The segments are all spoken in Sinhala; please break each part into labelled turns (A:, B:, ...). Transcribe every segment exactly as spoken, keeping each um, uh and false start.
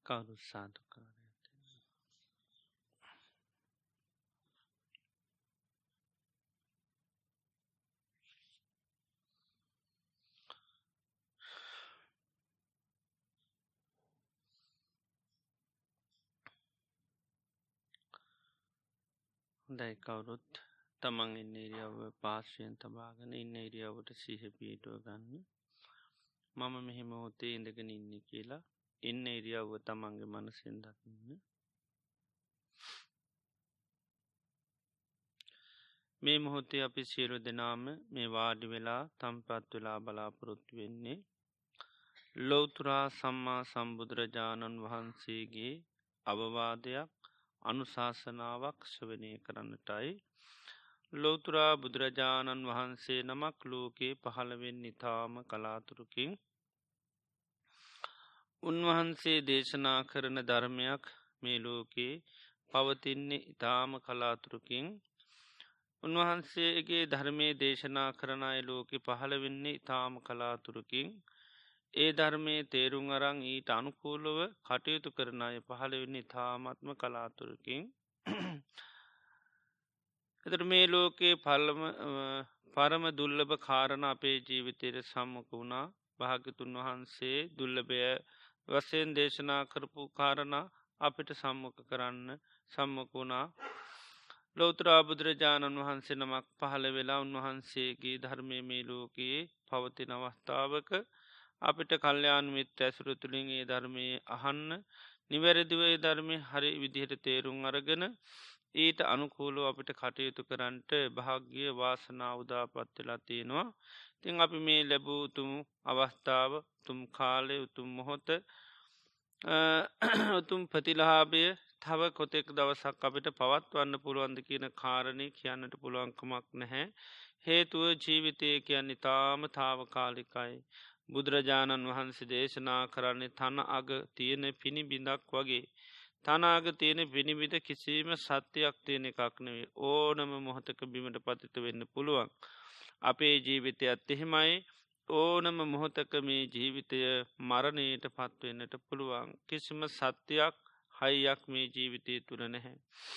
A: කවුරු සාධකාරය දැයි කවුරුත් තමන් ඉන්න ඉරියාව පාර්ශයෙන් තබාගෙන ඉන්න ඉරියාවට සිහ පිටුව ගන්න මම මෙහෙම හොතේ ඉඳගෙන ඉන්න කියලා ඉන්න ඉරියාව තමන්ගේ මනසින් දකින්න මේ මොහොතේ අපි සියලු දෙනාම මේ වාඩි වෙලා තම්පත් වෙලා බලාපොරොත්තු වෙන්නේ ලොවතුරා සම්මා සම්බුදුරජාණන් වහන්සේගේ අවවාදයක් අනුශාසනාවක් ශ්‍රවනය කරන්නටයි ලෝතුරා බුදුරජාණන් වහන්සේ නමක් ලෝකයේ පහළවෙන් ඉතාම කලාතුරකින් උන්වහන්සේ දේශනා කරන ධර්මයක් මේ ලෝකයේ පවතින්නේ ඉතාම කලාතුරකින් උන්වහන්සේගේ ධර්මය දේශනා කරනයි ලෝකෙ පහළවෙන්නේ ඉතාම කලාතුරකින් ඒ ධර්මය තේරුම් අරං ඊට අනුකූලව කටයුතු කරන අය පහළවෙන්නේ තාමත්ම කලාතුරකින් එතට මේ ලෝකයේ පල්ලම පරම දුල්ලභ කාරණ අපේ ජීවිතයට සම්මක වුණා භාගතුන් වහන්සේ දුල්ලභය වසයෙන් දේශනා කරපු කාරණ අපිට සම්මක කරන්න සම්මක වුණා ලෝතරා බුදුරජාණන් වහන්සේ නමක් පහළ වෙලා උන්වහන්සේගේ ධර්මය මේ ලෝකයේ පවතින අවස්ථාවක අපිට කල්්‍යයාන් මිත් ඇසුරු තුළින් ඒ ධර්මය අහන්න නිවැරදිවේ ධර්මය හරි විදිහට තේරුම් අරගෙන ඊට අනුකූලෝ අපිට කටයුතු කරන්නට භාග්‍ය වාසනා උදාපත්වෙලා තියෙනවා තිං අපි මේ ලැබූ උතුම් අවස්ථාව උතුම් කාලය උතුම් මොහොත උතුම් ප්‍රතිලාභය තව කොතෙක් දවසක් අපිට පවත්වන්න පුළුවන්ද කියන කාරණය කියන්නට පුළුවන්කමක් නැහැ හේතුව ජීවිතය කියන්න ඉතාම තාවකාලිකයි බුදුරජාණන් වහන්සේ දේශනා කරන්නේ තන අග තියෙන පිණි බිඳක් වගේ තනාග තියෙන පිණිබිට කිසිීම සත්‍යයක් තියෙන එකක් නෙවේ ඕනම මොහොතක බිමට පතිත වෙන්න පුළුවන් අපේ ජීවිතයත් එහෙමයි ඕනම මොහොතක මේ ජීවිතය මරණයට පත්වවෙන්නට පුළුවන් කිසිම සත්‍යයක් හයියක් මේ ජීවිතය තුළ නැහැ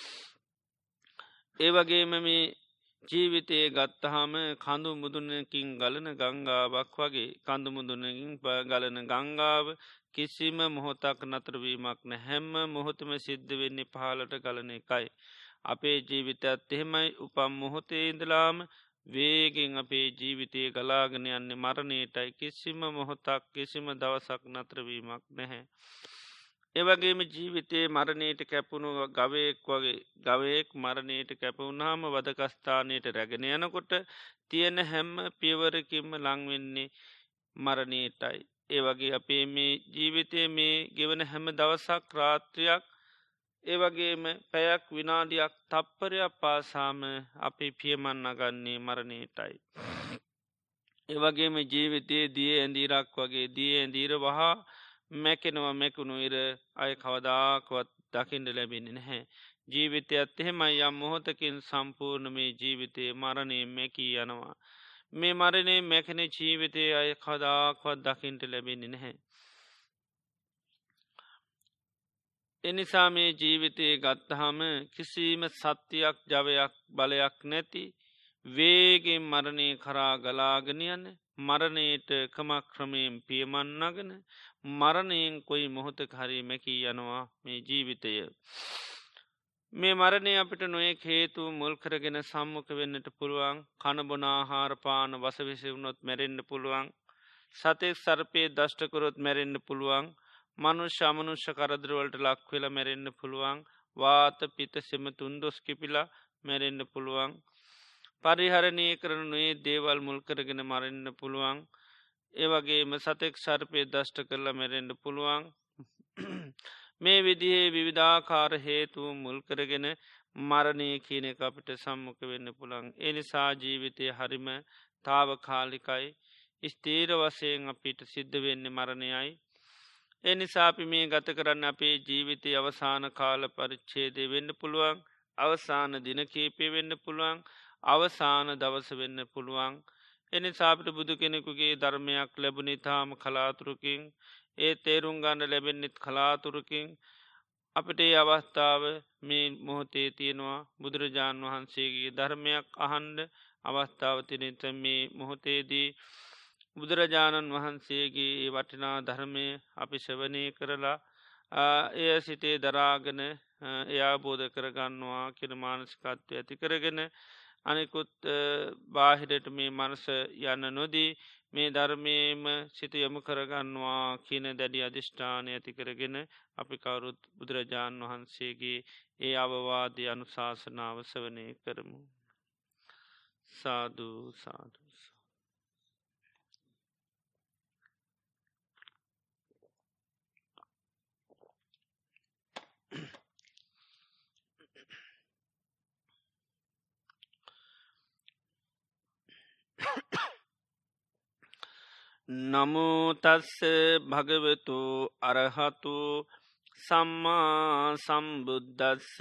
A: ඒ වගේම මේ ජීවිතයේ ගත්තහම කඳු මුදුනකින් ගලන ගංගාවක් වගේ කඳු මුදුනකින් ගලන ගංගාව කිසිම මොහොතක් නතරවීමක් න හැම්ම මොහොතම සිද්ධ වෙන්නේ පහලට ගලන එකයි. අපේ ජීවිතයත් එහෙමයි උපම් මොහොතේ ඉඳලාම වේගෙන් අපේ ජීවිතය ගලාගෙන යන්නේ මරණයටයි කිසිම මොහොතක් කිසිම දවසක් නතරවීමක් නැහැ. ඒවගේම ජීවිතයේ මරණයට කැපුණු ගවයෙක් වගේ ගවයෙක් මරණයට කැපවුණාම වදකස්ථානයට රැගෙන යනකොට තියෙන හැම්ම පියවරකින්ම ලංවෙන්නේ මරණයටයි. ඒ වගේ අපේ මේ ජීවිතය මේ ගෙවන හැම දවසක් රාත්‍රයක් ඒවගේම පැයක් විනාඩියක් තප්පරයක් පාසාම අපි පියමන් අගන්නේ මරණයටයි. ඒවගේම ජීවිතයේ දිය ඇඳීරක් වගේ දිය ඇඳීර වහා මැකෙනවා මැකුණු ඉර අය කවදාකවත් දකිින්ට ලැබෙන්නේ නැහැ. ජීවිතයත් එහෙමයි යම් මොහොතකින් සම්පූර්ණ මේ ජීවිතයේ මරණය මැකී යනවා. මේ මරණය මැකෙන ජීවිතය අය කවදාක්වත් දකිින්ට ලැබෙන්නේ නැහැ. එනිසා මේ ජීවිතයේ ගත්තහම කිසිීම සත්‍යයක් ජවයක් බලයක් නැති වේගෙන් මරණය කරා ගලාගෙනයන්න මරණයට කමක්‍රමයෙන් පියමන්නගෙන මරණයෙන් කොයි මොහොතක හරි මැකී යනවා මේ ජීවිතය. මේ මරණය අපිට නොයෙක් හේතු මුල් කරගෙන සම්මුඛ වෙන්නට පුළුවන් කණබොනාහාරපාන වසවිසවුණොත් මැරෙන්න්න පුළුවන් සතෙක් සර්පය දෂ්ටකොරොත් මැරෙන්න්න පුළුවන් මනුෂ්‍ය අමනුෂ්‍ය කරදරවලට ලක්වෙල මැරෙන්න්න පුළුවන් වාත පිත සෙම තුන්දොස් කිපිලා මැරෙන්න්න පුළුවන් පරිහරණය කරන නොේ දේවල් මුල් කරගෙන මරෙන්න්න පුළුවන් ඒවගේම සතෙක් ශර්පය දෂ්ට කරලා මැරෙන්ඩ පුළුවන් මේ විදිහේ විවිධාකාර හේතුව මුල් කරගෙන මරණය කියන එක අපිට සම්මුඛ වෙන්න පුළන් එනිසා ජීවිතය හරිම තාවකාලිකයි ස්තීර වසයෙන් අපිට සිද්ධ වෙන්න මරණයයි එනිසාපි මේ ගත කරන්න අපේ ජීවිතය අවසාන කාල පරිච්චේදය වෙන්න පුළුවන් අවසාන දින කීපය වෙන්න පුළුවන් අවසාන දවස වෙන්න පුළුවන් එනිසාපිට බුදු කෙනෙකුගේ ධර්මයක් ලැබුණි තාම කලාතුරකින් ඒ තේරුම් ගන්න ලැබෙන්න්නෙත් කලාතුරකින් අපට ඒ අවස්ථාව මේ මොහොතේ තියෙනවා බුදුරජාණන් වහන්සේගේ ධර්මයක් අහන්ඩ අවස්ථාවතිනත මේ මොහොතේදී බුදුරජාණන් වහන්සේගේ වටිනා ධර්මය අපි ශවනය කරලා එය සිතේ දරාගෙන එයා බෝධ කරගන්නවා කියෙන මානසිකත්වය ඇති කරගෙන අනෙකුත් බාහිරට මේ මනස යන්න නොදී මේ ධර්මයම සිත යොමු කරගන්නවා කියන දැඩි අධිෂ්ඨානය ඇති කරගෙන අපි කවුරුත් බුදුරජාණන් වහන්සේගේ ඒ අවවාදය අනුශාසනාව සවනය කරමු. සාධූ සාධූ. නමුතස්ස භගවතු අරහතු සම්මා සම්බුද්ධස්ස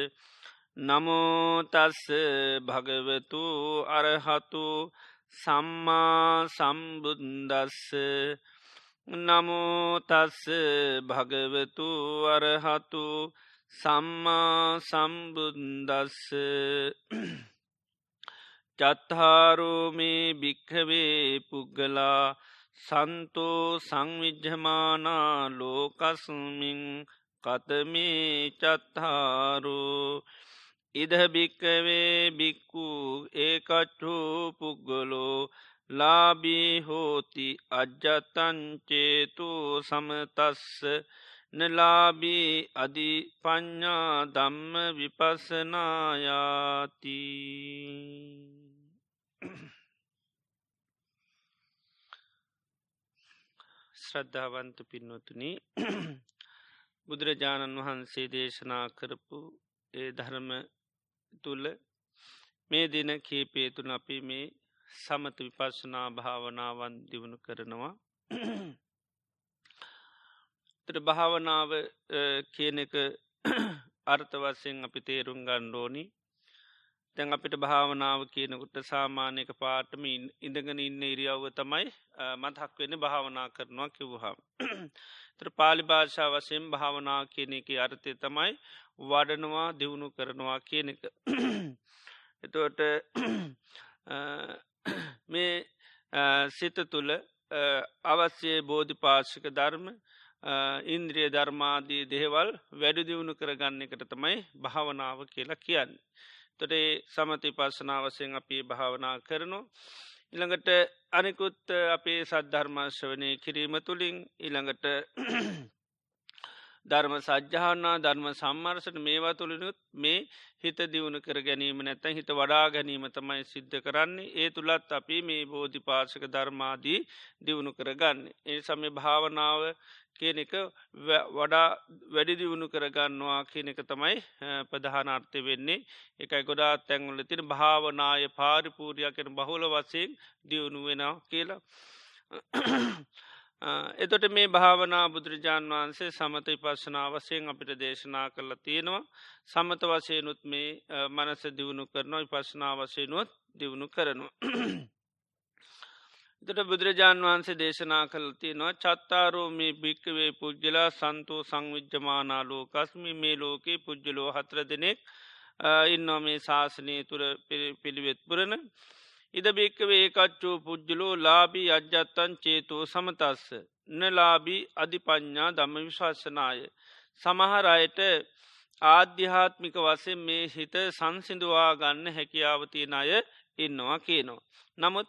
A: නමුතස්ස භගවතු අරහතු සම්මා සම්බුද්දස්ස නමුතස්ස භගවතු අරහතු සම්මා සම්බුද්දස්ස චත්හාරෝමේ භික්ඛවේ පුග්ගලා සන්තෝ සංවිජ්ජමානා ලෝකස්මින් කතමේ චත්හාරෝ ඉද භික්ඛවේ බික්කු ඒකච්චෝ පුග්ගලෝ ලාභී හෝති අජ්ජතංචේතු සමතස්ස නලාභී අධි පඤ්ඤා ධම්ම විපස්සනායාති. ශ්‍රද්ධාවන්ත පින්නතුනි, බුදුරජාණන් වහන්සේ දේශනා කරපු ඒ ධර්ම තුළ මේ දින කීපේ තුන අපි මේ සමත විපස්සනා භාවනාවන් දියුණු කරනවා. තර භාවනාව කියන එක අර්ථ වශයෙන් අපි තේරුම් ගණ්ඩෝනි. තැන් අපිට භාවනාව කියනකුට සාමානයක පාටම ඉඳගෙන ඉන්න ඉරියව්ව තමයි මතක් වෙන භාවනා කරනවා කිව්හම්. තර පාලි භාෂා වශයෙන් භාවනා කියන එක අර්ථය තමයි වඩනවා දියුණු කරනවා කියන එක. එතවට මේ සිත තුළ අවස්්‍යයේ බෝධි පාශික ධර්ම ඉන්ද්‍රිය ධර්මාදී දේවල් වැඩි දියුණු කරගන්න එකට තමයි භාවනාව කියලා කියන්න. තොටේ සමති පස්සනාවසයෙන් අපි භාවනා කරනු. ඉළඟට අනිකුත් අපේ සද්ධර්මශ්‍රවනය කිරීම තුළින් ඉළඟට ධර්ම සජ්්‍යානා ධර්ම සම්මර්සන මේවා තුළිනුත් මේ හිත දියුණු කර ගැනීම නැත හිත වඩා ගැනීම තමයි සිද්ධ කරන්නේ. ඒ තුළත් අපි මේ බෝධි පාශක ධර්මාදී දියුණු කරගන්න. ඒ සමය භාවනාව කියන එක වඩා වැඩි දියුණු කරගන්නවා කියන එක තමයි ප්‍රධානාර්ථය වෙන්නේ. එකයි ගොඩා තැන්වල තින භාවනාය පාරිපූරයක් කෙන බහුල වසයෙන් දියුණු වෙනවා කියලා. එතොට මේ භාවනා බුදුරජාණන් වහන්සේ සමත විපස්සනා වසයෙන් අපිට දේශනා කරලා තියෙනවා. සමත වසයනුත් මේ මනස දියුණු කරනවා විපස්සනා වසයනුවත් දියුණු කරනවා. එතට බුදුරජාණන් වහන්සේ දේශනා කළ තියෙනවා චත්තාරෝ මේ භික්කවේ පුද්ගලා සන්තෝ සංවිජ්ජමානා ලෝකස්මි මේ ලෝකයේ පුද්ගලෝ හතර දෙනෙක් ඉන්නවා මේ ශාසනය තුර පිළිවෙත් පුරණ. ඉද භික්කවේ ඒකච්චෝ පුද්ගලෝ ලාබී අජ්ජත්තන් චේතෝ සමතස්ස නලාබී අධිපඥ්ඥා ධම්ම විශාසනාය. සමහර අයට ආධ්‍යාත්මික වසෙන් මේ හිත සංසිදුවා ගන්න හැකියාවතියන අය ඉන්නවා කියනවා. නමුත්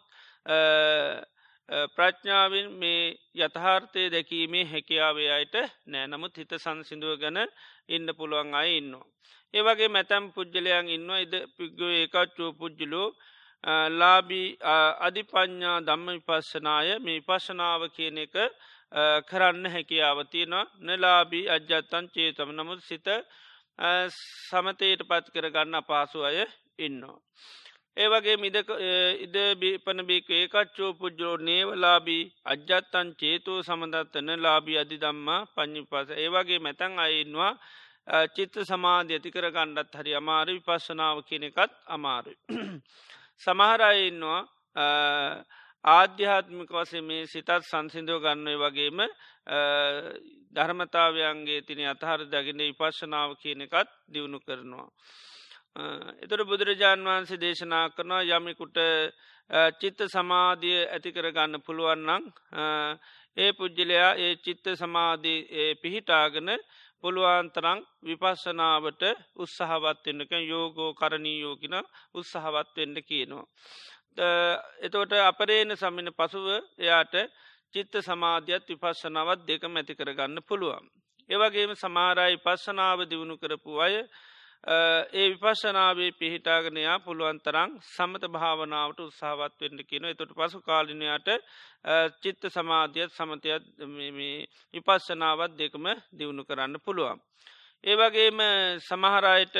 A: ප්‍රඥාවෙන් මේ යථාර්ථය දැකීමේ හැකියාවේ අයට නෑ නමුත් හිත සංසිදුව ගැන ඉන්න පුළුවන් අය ඉන්නවා. ඒවගේ මැතැම් පුද්ගලයන් ඉන්නවා ඉද පිග්ගෝ ඒකච්චෝ පුද්ජලෝ ලාබී අධිපඥ්ඥා ධම්ම විපස්සනාය මේ පශනාව කියන එක කරන්න හැකියාවතියනවා නලාබී අජ්‍යත්තන් චේතම නමුත් සිත සමතයට පත් කරගන්න අපහසු අය ඉන්නවා. ඒවගේ මිදක ඉද පන බික ඒකච්චෝ පුද්ජෝ නේවලාබී අජ්‍යත්තන් චේතෝ සමඳත්තන ලාබී අධි දම්මා පං්ඥි පස ඒවගේ මැතැන් අයින්වා චිත්ත සමාධ්‍ය ඇති කර ගණ්ඩත් හරි අමාරු විපස්සනාව කියනෙකත් අමාරුයි. සමහරයින්නවා ආධ්‍යාත්මික වශයෙන් මේ සිතත් සංසිඳව ගන්න වගේම ධර්මතාවයන්ගේ තින අතහර දකින විපස්සනාව කියන එකත් දියුණු කරනවා. එතොට බුදුරජාණන් වහන්සේ දේශනා කරනවා යමිකුට චිත්ත සමාධිය ඇති කරගන්න පුළුවන්නන් ඒ පුද්ගලයා ඒ චිත්ත සමාධී පිහිටාගෙන පුළුවන්තරං විපස්සනාවට උත්සාහවත්වෙන්නක යෝගෝ කරණීයෝකින උත්සාහවත්වෙන්න කියනවා. එතෝට අපරේන සමින පසුව එයාට චිත්ත සමාධියත් විපස්සනාවත් දෙකම ඇති කරගන්න පුළුවන්. ඒවගේම සමාරයි පස්සනාව දියුණු කරපු අය ඒ විපශනාවේ පිහිටාගනයා පුළුවන්තරං සමත භාවනාවට උත්සාහවත් වෙන්න කියන එතොට පසු කාලිනයට චිත්ත සමාධියත් සමතයත් විපස්සනාවත් දෙකම දියුණු කරන්න පුළුවන්. ඒවගේම සමහරයට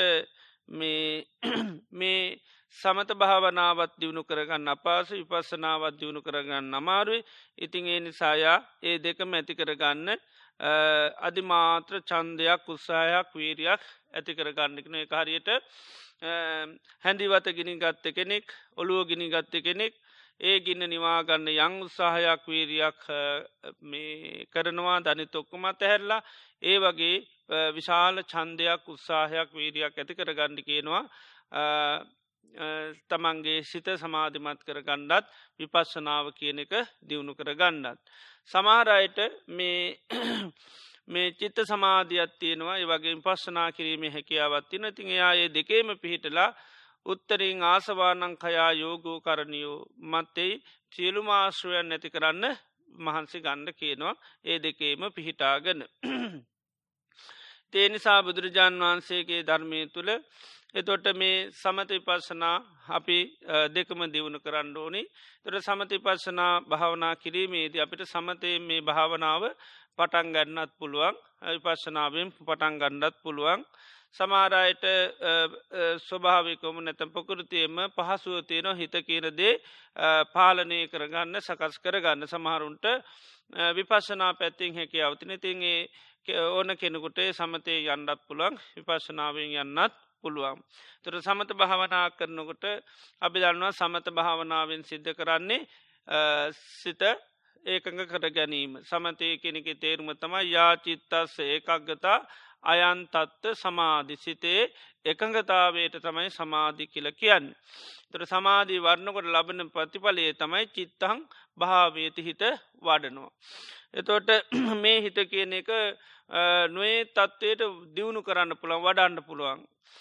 A: මේ සමත භාවනාවත් දියුණු කරගන්න අපාස විපස්සනාවත් දියුණු කරගන්න අමාරුවේ ඉතින් ඒ නිසායා ඒ දෙකම ඇති කරගන්න අධිමාත්‍ර චන්දයක් උත්සාහයක් වීරයක් ඇති කරගන්නකන එක හරියට හැඳිවත ගිනි ගත්ත කෙනෙක් ඔළුව ගිනි ගත්ත කෙනෙක් ඒ ගින්න නිවාගන්න යං උත්සාහයක් වීරයක් කරනවා ධනි තොක්කුමත් ඇහැරලා ඒ වගේ විශාල චන්දයක් උත්සාහයක් වීරයක් ඇති කරගන්න කියනවා තමන්ගේ සිත සමාධිමත් කර ගණ්ඩත් විපස්සනාව කියන එක දියුණු කර ගණ්ඩත්. සමහරයට මේ චිත්ත සමාධියත් තියෙනවා ඒ වගේ පස්සනා කිරීමේ හැකියාවත්තින තින් එයාඒ දෙකේම පිහිටලා උත්තරින් ආසවානං කයා යෝගෝ කරණයෝ මත්තෙයි සියලුමාශ්‍රයන් නැති කරන්න මහන්සි ගණ්ඩ කියනවා ඒ දෙකේම පිහිටාගන. තේ නිසා බුදුරජාණන් වහන්සේගේ ධර්මය තුළ එතොට මේ සමති පස්සනා අපි දෙකම දියුණු කරන්න ඕනි තොට සමති පස්සනා භාවනා කිරීමේදී අපිට සමතය මේ භාවනාව පටන් ගන්නත් පුළුවන් විපස්සනාවෙන් පටන් ගන්නත් පුළුවන් සමාරයට ස්වභාවිකම නැතම් පකෘතියම පහසුව තියෙන හිත කියනදේ පාලනය කරගන්න සකස් කරගන්න සමහරුන්ට විපස්සනා පැත්තිෙන් හැකි අවතින තින්ගේ ඕන කෙනෙකුට සමතය යන්නත් පුළුවන් විපස්සනාවෙන් යන්නත් පුළුවන්. තුර සමත භාවනා කරනකොට අපි දන්නවා සමත භාවනාවෙන් සිද්ධ කරන්නේ සිත ඒකඟ කර ගැනීම. සමතය කෙනෙක තේරුම තමයි යාචිත්තස්ස ඒකක්ගතා අයන්තත්ත සමාධි සිතේ එකඟතාවයට තමයි සමාධි කියල කියන්න. තුර සමාධී වර්ණකොට ලබන ප්‍රතිඵලයේ තමයි චිත්තහං භාවයති හිත වඩනවා. එතොට මේ හිත කියන එක නොේ තත්ත්වයට දියුණු කරන්න පුළන් වඩන්න පුළුවන්.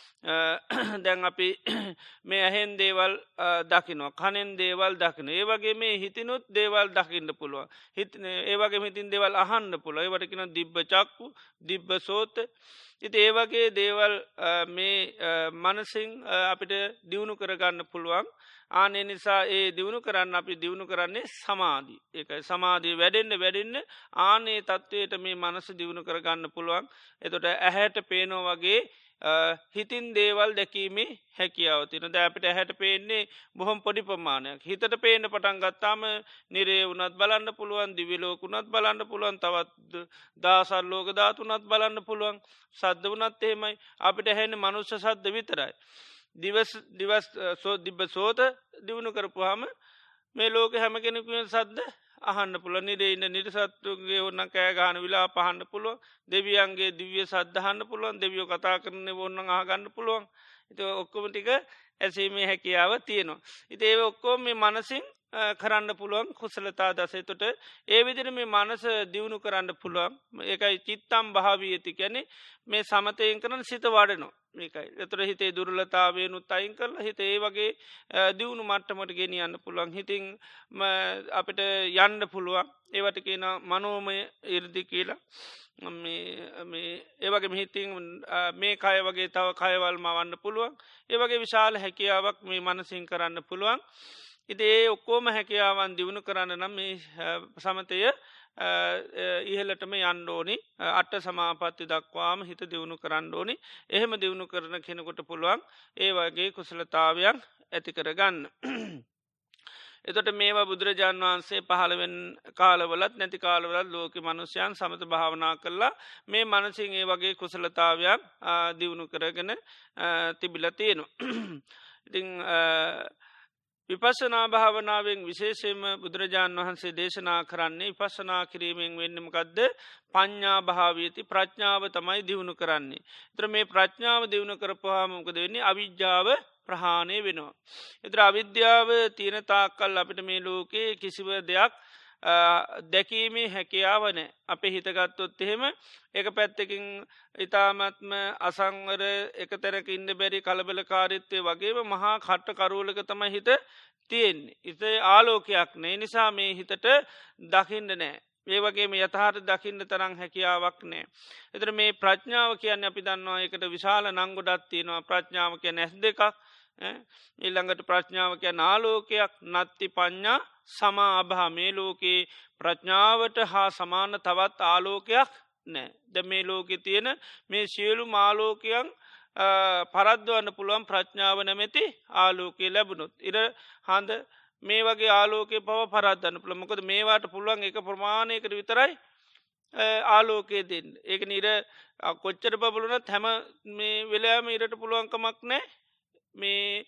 A: දැන් අපි මේ ඇහෙන් දේවල් දකිනවා කනෙන් දේවල් දකින ඒ වගේ මේ හිතිනුත් දේවල් දකින්න පුළුවන් හිත ඒවගේ හිතින් දේවල් අහන්න පුළ ඒවටකින දිබ්බ චක්කු දිබ්බ සෝත ඉති ඒවගේ දේවල් මේ මනසිං අපිට දියුණු කරගන්න පුළුවන් ආනේ නිසා ඒ දියුණු කරන්න අපි දියුණු කරන්නේ සමාධී ඒකයි සමාධී වැඩෙන්න්න වැඩෙන්න්න ආනේ තත්ත්වයට මේ මනස දියුණු කරගන්න පුළුවන් එතොට ඇහැට පේනෝ වගේ හිතින් දේවල් දැකීමේ හැකියාවතින ද අපිට හැට පේන්නේ බොහොම පොඩි ප්‍රමාණයක් හිතට පේන පටන් ගත්තාම නිරේ වුනත් බලන්න පුළුවන් දිවිලෝකුණත් බලන්න පුළුවන් තවත් දාසල් ලෝක ධාතුනත් බලන්න පුළුවන් සද්ධ වනත් එහෙමයි අපිට හැන මනුෂ්‍ය සද්ධ විතරයි දිවස් දිවස් සෝ දිබ්බ සෝත දියුණු කරපුහම මේ ලෝක හැම කෙනෙකුෙන් සද්ද අහන්න පුළ නිරේ ඉන්න නිරසත්තුගේ ඔන්න කෑ ගාන විලා පහන්න පුළුව දෙවියන්ගේ දිවිය සද්ධහන්න පුළුවන් දෙවියෝ කතා කරන ඔන්න ආගන්න පුළුවන් එත ඔක්කොමටික ඇසීමේ හැකියාව තියෙනවා. ඉති ඒ ඔක්කෝ මේ මනසින් කරන්න පුළුවන් කුසලතා දසේතොට ඒ විදිර මේ මනස දියුණු කරන්න පුළුවන් ඒකයි චිත්තම් භාවී ඇති කැනෙ මේ සමතයෙන් කරන සිත වඩනවා මේකයි එතර හිතේ දුරලතාවයනුත් අයින් කරලා හිත ඒ වගේ දියුණු මට්ටමට ගෙනියන්න පුළුවන් හිතින් අපිට යන්න පුළුවන් ඒවට කියන මනෝමය ඉරදි කියලා ඒවගේ මිහිතින් මේ කය වගේ තව කයවල් මවන්න පුළුවන් ඒවගේ විශාල හැකියාවක් මේ මනසින් කරන්න පුළුවන් ඉතේ ඔක්කෝම හැකියාවන් දියුණු කරන්න නම් මේ සමතය ඉහලටම යන්ඩෝනි අට සමාපත්ති දක්වාම හිත දියුණු කරන්න ඕනි එහෙම දියුණු කරන කෙනෙකොට පුළුවන් ඒ වගේ කුසලතාවයක් ඇති කරගන්න. එතොට මේවා බුදුරජාණන් වහන්සේ පහළවෙන් කාලවලත් නැති කාලවලත් ලෝක මනුෂ්‍යයන් සමත භාවනා කරලා මේ මනසින් ඒ වගේ කුසලතාවයක් දියුණු කරගෙන තිබිල තියෙනවා. ඉතිං විපස්සනා භාවනාවෙන් විශේෂයෙන්ම බුදුරජාණන් වහන්සේ දේශනා කරන්නේ විපස්සනා කිරීමෙන් වෙන්නමකක්ද පඤ්ඤා භාවයති ප්‍රඥාව තමයි දියුණු කරන්නේ. ඒතර මේ ප්‍රඥාව දියුණු කරපුවාම මොකද වෙන්නේ? අවිජ්ජාව ප්‍රහාණය වෙනවා. ඒතර අවිද්‍යාව තියෙන තාක්කල් අපිට මේ ලෝකේ කිසිම දෙයක් දැකීමේ හැකියාව නැහැ. අපේ හිතගත්තොත් එහෙම එක පැත්තකින් ඊ타මත්ම අසංවර එක තැනක ඉන්න බැරි කලබලකාරීත්වය වගේම මහා කට්ට කරවලක තමයි හිත තියෙන්නේ. හිත ආලෝකයක් නැහැ. නිසා මේ හිතට දකින්න නැහැ. ඒ වගේම යථාර්ථ දකින්න තරම් හැකියාවක් නැහැ. ඒතර මේ ප්‍රඥාව කියන්නේ අපි දන්නවා ඒකට විශාල නංගොඩක් තියෙනවා. ප්‍රඥාව කියන්නේ ඇස් දෙකක්. ඊළඟට ප්‍රඥාව කියන්නේ ආලෝකයක්. නත්ති පඤ්ඤා සමාභා මේ ලෝකේ ප්‍රඥාවට හා සමාන තවත් ආලෝකයක් නැහැ. දැන් මේ ලෝකේ තියෙන මේ සියලු ආලෝකයන් පරද්දවන්න පුළුවන් ප්‍රඥාව නැමැති ආලෝකය ලැබුණොත්. ඉර හඳ මේ වගේ ආලෝකයේ පව පරද්දන්න පුළුවන්. මොකද මේවාට පුළුවන් එක ප්‍රමාණයකට විතරයි ආලෝකය දෙන්න. ඒක නිර කොච්චර බබළුණත් හැම මේ වෙලාවෙම ඉරට පුළුවන් කමක් නැහැ. මේ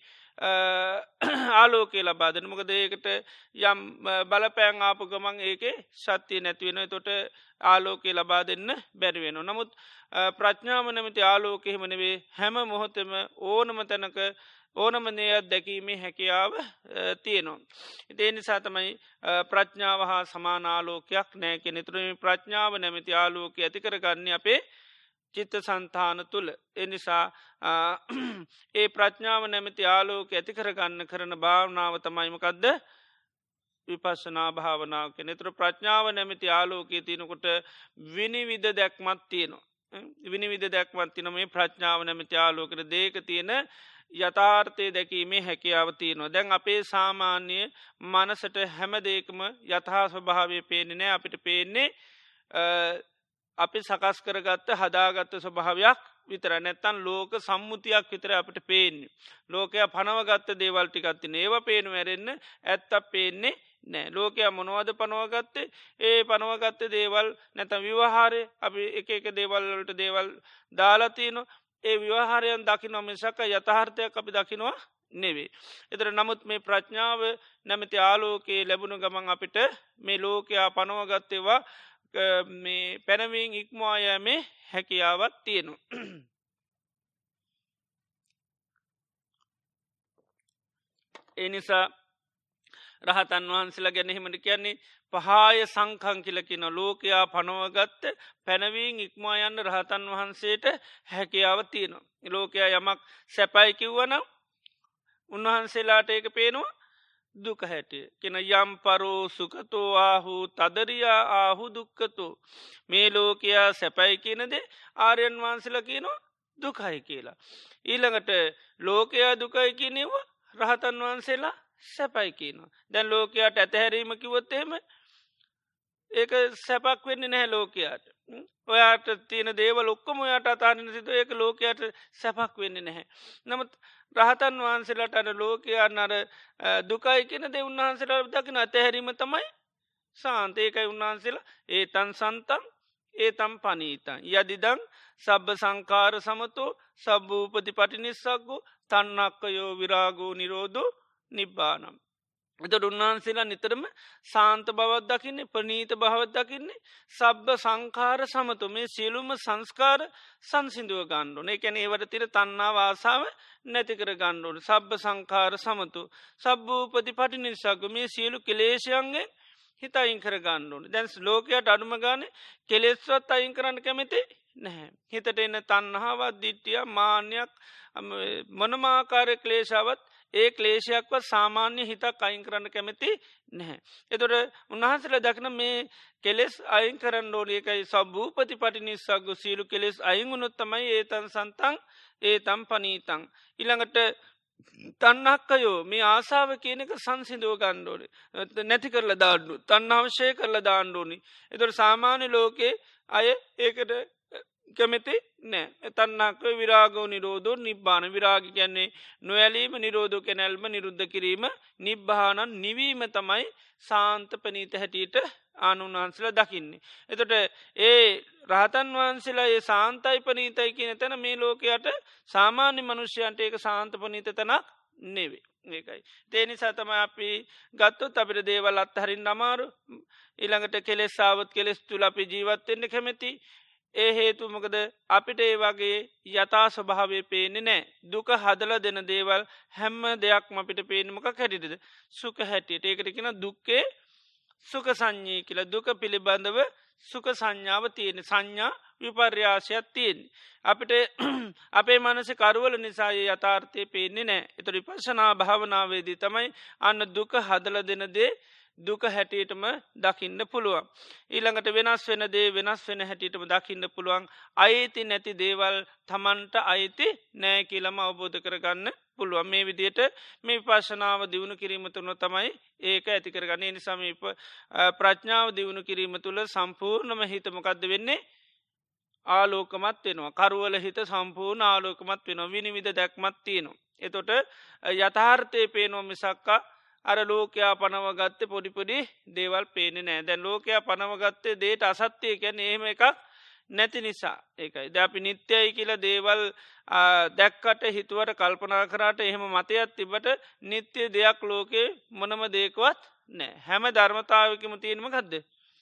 A: ආලෝකය ලබා දෙන්න. මොකද ඒකට යම් බලපෑම් ආපු ගමන් ඒකේ ශක්තිය නැති වෙනවා. එතකොට ආලෝකය ලබා දෙන්න බැරි වෙනවා. නමුත් ප්‍රඥාව නැමැති ආලෝකය එහෙම නෙවෙයි. හැම මොහොතෙම ඕනම තැනක ඕනම දෙයක් දැකීමේ හැකියාව තියෙනවා. ඒ නිසා තමයි ප්‍රඥාව හා සමාන ආලෝකයක් නැහැ කියන. ඒතර මේ ප්‍රඥාව නැමැති ආලෝකය ඇති කරගන්නේ අපේ චිත්ත සංතාන තුළ. එනිසා ඒ ප්‍රඥාව නැමැති ආලෝක ඇති කරගන්න කරන භාවනාව තමයිමකක්ද විපස්සනා භාවනාව කෙන. ඒතර ප්‍රඥාව නැමැති ආලෝකයේ තියෙනකොට විනිවිධ දැක්මත් තියෙනවා. විනිවිධ දැක්මත් තින මේ ප්‍රඥාව නැමැති ආලෝකයට දේක තියෙන යථාර්ථය දැකීමේ හැකියාව තියෙනවා. දැන් අපේ සාමාන්‍ය මනසට හැම දෙයකම යථා ස්වභාවය පේන්නේ නැහැ. අපිට පේන්නේ අපි සකස් කරගත්ත හදාගත්ත ස්වභාවයක් විතර. නැත්තම් ලෝක සම්මුතියක් විතර අපිට පේන්නේ. ලෝකයා පනවගත්ත දේවල් ටිකක් තියෙනවා. ඒවා පේනු ඇරෙන්න ඇත්තක් පේන්නේ නැහැ. ලෝකයා මොනවද පනවගත්තේ? ඒ පනවගත්ත දේවල් නැත්නම් විවහාරය අපි එක එක දේවල් වලට දේවල් දාලා තිනවා. ඒ විවහාරයන් දකින්න මිසක යථාර්ථයක් අපි දකින්නවා නෙවෙයි. ඒතර නමුත් මේ ප්‍රඥාව නැමැති ආලෝකයේ ලැබුණු ගමන් අපිට මේ ලෝකයා පනවගත්තේවා මේ පැනවීම ඉක්මවා යෑමේ හැකියාවක් තියෙනවා. ඒ නිසා රහතන් වහන්සේලා ගැන එහෙමද කියන්නේ පහාය සංඛං කියලා කියන ලෝකයා පනවගත්ත පැනවීම ඉක්මවා යන්න රහතන් වහන්සේට හැකියාව තියෙනවා. ලෝකයා යමක් සැපයි කිව්වනම් උන්වහන්සේලාට ඒක පේනවා දුක හැටිය. කියන යම් පරෝ සුඛතෝ ආහු තදරියා ආහු දුක්ඛතෝ. මේ ලෝකයා සැපයි කියනද ආර්යයන් වහන්සේලා කියනවා දුකයි කියලා. ඊළඟට ලෝකයා දුකයි කියනවා රහතන් වහන්සේලා සැපයි කියනවා. දැන් ලෝකයාට ඇතහැරීම කිව්වොත් එහෙම ඒක සැපක් වෙන්නේ නැහැ ලෝකයාට. ඔයාට තියෙන දේවල් ඔක්කොම ඔයාට අතාරින්න සිට ඒක ලෝකයාට සැපක් වෙන්නේ නැහැ. නමුත් රහතන් වහන්සේලාට අර ලෝකයන් අර දුකයි කියන දේ උන්වහන්සේලා දකින අතහැරීම තමයි සාන්ත. ඒකයි උන්වහන්සේලා ඒතං සන්තං ඒතං පනීතං යදිදං සබ්බ සංඛාර සමතෝ සබ්බ උපතිපටිනිස්සග්ගෝ තණ්හක්ඛයෝ විරාගෝ නිරෝධෝ නිබ්බානම්. එතකොට උන්වහන්සේලා නිතරම සාන්ත බවක් දකින්නේ ප්‍රණීත බවක් දකින්නේ සබ්බ සංඛාර සමතෝ මේ සියලුම සංස්කාර සංසිඳව ගන්න ඕනේ. ඒ කියන්නේ ඒවට තියෙන තණ්හාව ආසාව නැති කර ගන්න ඕනේ. සබ්බ සංඛාර සමතෝ සබ්බූපදීපටිනිස්සග්ගෝ මේ සියලු කෙලෙස්යන්ගෙන් හිත අයින් කර ගන්න ඕනේ. දැන් ලෝකයට අඩුම ගානේ කෙලෙස්වත් අයින් කරන්න කැමති නැහැ. හිතට එන තණ්හාවක්, ditthිය, මාන්නයක් මොනම ආකාර ක්ලේශාවක් ඒ ක්ලේශයක්වත් සාමාන්‍ය හිතක් අයින් කරන්න කැමති නැහැ. එතකොට උන්වහන්සේලා දකින මේ කෙලෙස් අයින් කරන්න ඕනේ. ඒකයි සබ්බූපදීපටිනිස්සග්ගෝ සීල කෙලෙස් අයින් වුණොත් තමයි ඒතං සන්තං ඒතං පනීතං. ඊළඟට තණ්හක්ඛයෝ මේ ආසාව කියන එක සංසිඳව ගන්න ඕනේ. නැති කරලා දාන්න ඕනේ. තණ්හාව ෂේ කරලා දාන්න ඕනේ. ඒතකොට සාමාන්‍ය ලෝකේ අය ඒකට කැමති නෑ. තණ්හක්ඛය විරාගෝ නිරෝධෝ නිබ්බාන. විරාග කියන්නේ නොයැලීම, නිරෝධෝ කියන්නේ ඇල්ම නිරුද්ධ කිරීම, නිබ්බාන නිවීම තමයි සාන්ත ප්‍රණීත හැටියට ආනුන්වහන්සේලා දකින්නේ. එතකොට ඒ රහතන් වහන්සේලා ඒ සාන්තයි ප්‍රණීතයි කියන තැන මේ ලෝකයට සාමාන්‍ය මිනිසයන්ට ඒක සාන්ත ප්‍රණීත තැනක් නෙවෙයි. ඒකයි. තේනි සතම අපි ගත්තොත් අපිට දේවල් අත්හරින් අමාරු ඊළඟට කෙලෙස් සාවත් කෙලෙස් තුළ අපි ජීවත්වෙන්න කැමැති ඒ හේතුමකද අපිට ඒ වගේ යථා ස්වභාවය පේනෙ නෑ දුක හදල දෙන දේවල් හැම්ම දෙයක්ම අපිට පේනමක හැටිටද සුක හැටියට ඒකටකෙන දුක්කේ සුක සංඥී කියලා දුක පිළිබඳව සුක සංඥාව තියෙන සංඥා විපර්යාසයක් තියෙන. අපිට අපේ මනස කරුවල නිසා යථාර්ථය පේන්නේ නෑ එතු විපර්ශනා භාවනාවේදී තමයි අන්න දුක හදල දෙනදේ දුක හැටියටම දකින්න පුළුවන්. ඊළඟට වෙනස් වෙන දේ වෙනස් වෙන හැටියටම දකින්න පුළුවන් අයිති නැති දේවල් තමන්ට අයිති නෑ කියලම අවබෝධ කරගන්න පුළුවන් මේ විදියට මේ විපර්ශනාව දියුණු කිරීම තුළ තමයි ඒක ඇති කරගන්නේ නිසාම ප්‍රඥාව දියුණු කිරීම තුළ සම්පූර්ණම හිතමකක්ද වෙන්නේ ආලෝකමත් වෙනවා කරුවල හිත සම්පූර්ණ ආලෝකමත් වෙනවා විනිවිධ දැක්මත් තියෙනවා. එතොට යථාර්ථය පේනෝ මිසක්කා අර ලෝකයා පනවගත්තේ පොඩිපොඩි දේවල් පේනෙ නෑ දැන් ලෝකයා පනවගත්තේ දේට අසත්‍යය කැන එහෙම එකක් නැති නිසා ඒකයි ද අපි නිත්‍යයි කියල දේවල් දැක්කට හිතුවට කල්පනා කරාට එහෙම මතයක් තිබට නිත්‍ය දෙයක් ලෝකේ මොනම දේකවත් නෑ හැම ධර්මතාවකම තියෙනම ගදද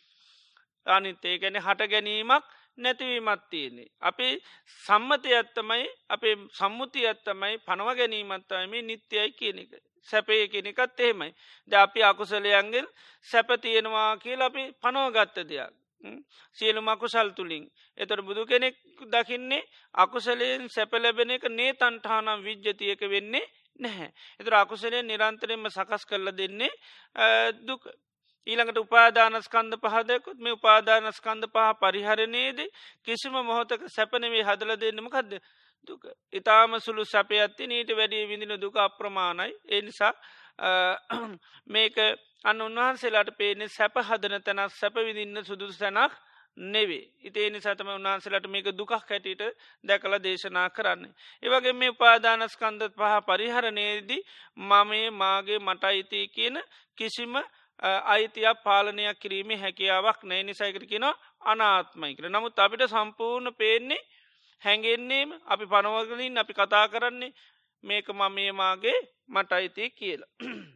A: අනිත්තේ ගැන හට ගැනීමක් නැතිවීමත් තියන්නේ. අපි සම්මතය ඇත්තමයි අපේ සම්මුතිය ඇත්තමයි පනව ගැනීමත්තම නිත්‍යයි කියන එක. සැපය කෙනෙකත් එහෙමයි. ද අපි අකුසලයන්ගෙන් සැප තියෙනවා කියල අපි පනෝගත්ත දෙයක්. සියලු මකුසල් තුළින්. එතොට බුදු කෙනෙක් දකින්නේ අකුසලයෙන් සැප ලැබෙන එක නේ තන්ටානම් විද්්‍යතියක වෙන්නේ නැහැ. එතුර අකුසලය නිරන්තරෙන්ම සකස් කරල දෙන්නේ දුක. ඊළඟට උපාදානස්කන්ද පහදයකුත් මේ උපාදානස්කන්ද පහ පරිහරණයේද කිසිම මොහොතක සැපනවේ හදල දෙන්නම කක්ද දුක. ඉතාම සුළු සැපයත්ති නීට වැඩිය විඳින දුක අප්‍රමාණයි. ඒ නිසා මේක අන්න උන්වහන්සේලාට පේනෙ සැප හදන තැනක් සැප විදින්න සුදුසු තැනක් නෙවේ. ඉතිේ නිසාතම උන්වහන්සේලාට මේක දුකක් හැටියට දැකල දේශනා කරන්නේ. ඒවගේ මේ උපාදානස්කන්දත් පහ පරිහරණයේදී මමේ මාගේ මට අයිති කියන කිසිම අයිතියක් පාලනයක් කිරීමේ හැකියාවක් නෑ නිසයිකට කියෙන අනාත්මයි කර. නමුත් අපිට සම්පූර්ණ පේන්නේ හැඟෙන්නේම අපි පනවගලින් අපි කතා කරන්නේ මේක ම මේ මාගේ මට අයිති කියලා.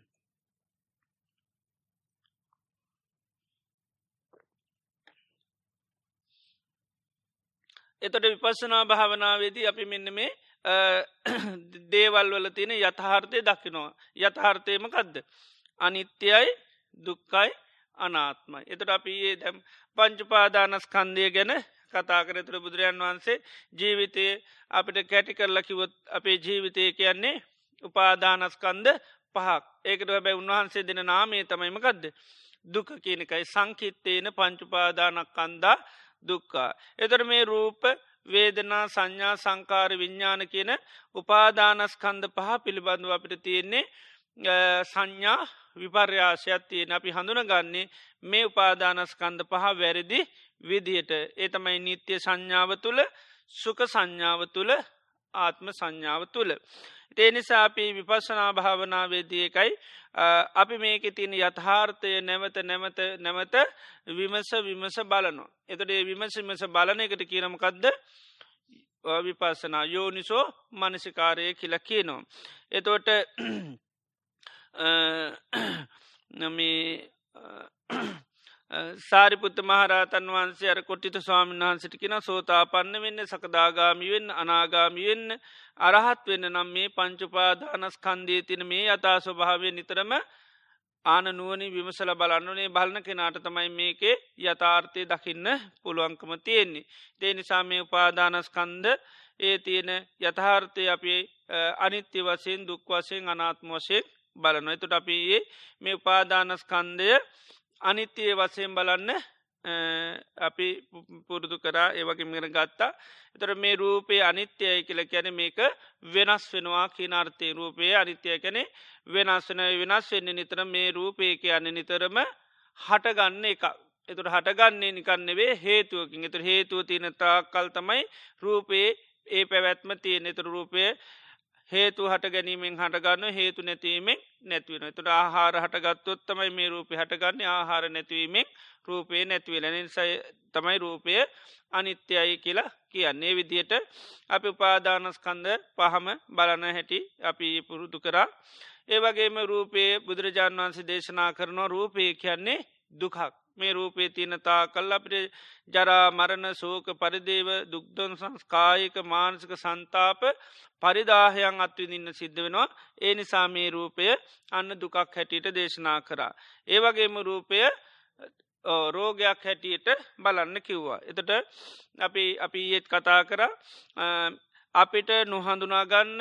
A: එතොට විපස්සනා භාවනාවේදී අපි මෙන්න මේ දේවල් වල තියෙන යථාර්ථය දකිනවා. යථාර්ථයම කදද. අනිත්‍යයි දුක්කයි අනාත්මයි. එතට අපි ඒ දැම් පංචුපාදානස්කන්දය ගැන කතා කරතුර බුදුරජාන් වහන්සේ ජීවිතය අපිට කැටි කරලා කිවොත් අපේ ජීවිතය කියන්නේ උපාදානස්කන්ද පහක්. ඒකට හැබැයි උන්වහන්සේ දෙන නාමේ තමයිමකක්ද. දුක කියනකයි සංකිත්තේන පංචුපාදානක්කන්දා දුක්කා. එතර මේ රූප වේදනා සංඥා සංකාර විඤ්ඥාන කියන උපාදානස්කන්ද පහ පිළිබඳව අපිට තියෙන්නේ සංඥා විපර්යාශයක් තියෙන අපි හඳුන ගන්නේ මේ උපාදානස්කන්ද පහ වැරදි විදියට ඒ තමයි නිත්‍ය සංඥාව තුළ සුක සංඥාව තුළ ආත්ම සංඥාව තුළ. ඒ නිසා අපි විපස්සනා භාවනාවේදී එකයි අපි මේක තියන යථාර්ථය නැවත නැවත නැවත විමස විමස බලනවා. එතට විමස විමස බලන එකට කියනමකක්ද විපස්සනා යෝනිසෝ මනසිකාරය කියල කියනවා. එතෝට සාරිපුත්ත මහරතන් වහන්සේ අර කොට්ටිත ස්වාමීන් වහන්සිට කියෙන සෝතා පන්න වෙන්න සකදාගාමිවෙන්න අනාගාමිවෙන්න අරහත් වෙන්න නම් මේ පංචුපාදානස්කන්දී තින මේ අතා ස්වභාවය නිතරම ආන නුවනි විමසල බලන්නනේ බලන කෙනාට තමයි මේකේ යථාර්ථය දකින්න පුළුවන්කම තියෙන්නේ. දේ නිසා මේ උපාදානස්කන්ද ඒ තියෙන යථාර්ථය අපි අනිත්‍ය වසයෙන් දුක් වසයෙන් අනාත්ම වශයෙන් බලනවා. එතුට අපි මේ උපාදානස්කන්දය අනිත්‍යය වසයෙන් බලන්න අපි පුරුදු කරා ඒවගේ මෙර ගත්තා. එතර මේ රූපයේ අනිත්‍යය කියල කැන මේක වෙනස් වෙනවා කියනර්ථය රූපයේ අනිත්‍යය කැනෙ වෙනස් වන වෙනස් වෙන්න නිතර මේ රූපය කියන්න නිතරම හටගන්න එක. එතුට හටගන්නේ නිකන්නෙවේ හේතුවකින් එතුර හේතුව තියනතා කල් තමයි රූපයේ ඒ පැවැත්ම තියෙන එතුර රූපය හේතු හට ගැනීමෙන් හටගන්න හේතු නැතිවීමෙන් නැතිවෙන. තුට ආහාර හටගත්තොත්තමයි මේ රූපය හටගන්න ආහාර නැතිවීමෙන් රූපයේ නැතිවලනින් සය තමයි රූපය අනිත්‍යයි කියලා කියන්නේ විදියට අපි උපාදානස්කන්ද පහම බලන හැටි අපි පුරුදු කරා. ඒවගේම රූපයේ බුදුරජාණන් වන්සේ දේශනා කරනවා රූපය කියන්නේ දුකක් මේ රූපේ තියනතා කල් අපිට ජරා මරණ සෝක පරිදේව දුක්දොන් සංස්කායික මානසික සන්තාප පරිදාහයන් අත්විඳන්න සිද්ධ වෙනවා ඒ නිසා මේ රූපය අන්න දුකක් හැටියට දේශනා කරා. ඒවගේම රූපය රෝගයක් හැටියට බලන්න කිව්වා. එතට අපි අපි ඒත් කතා කර අපිට නොහඳුනාගන්න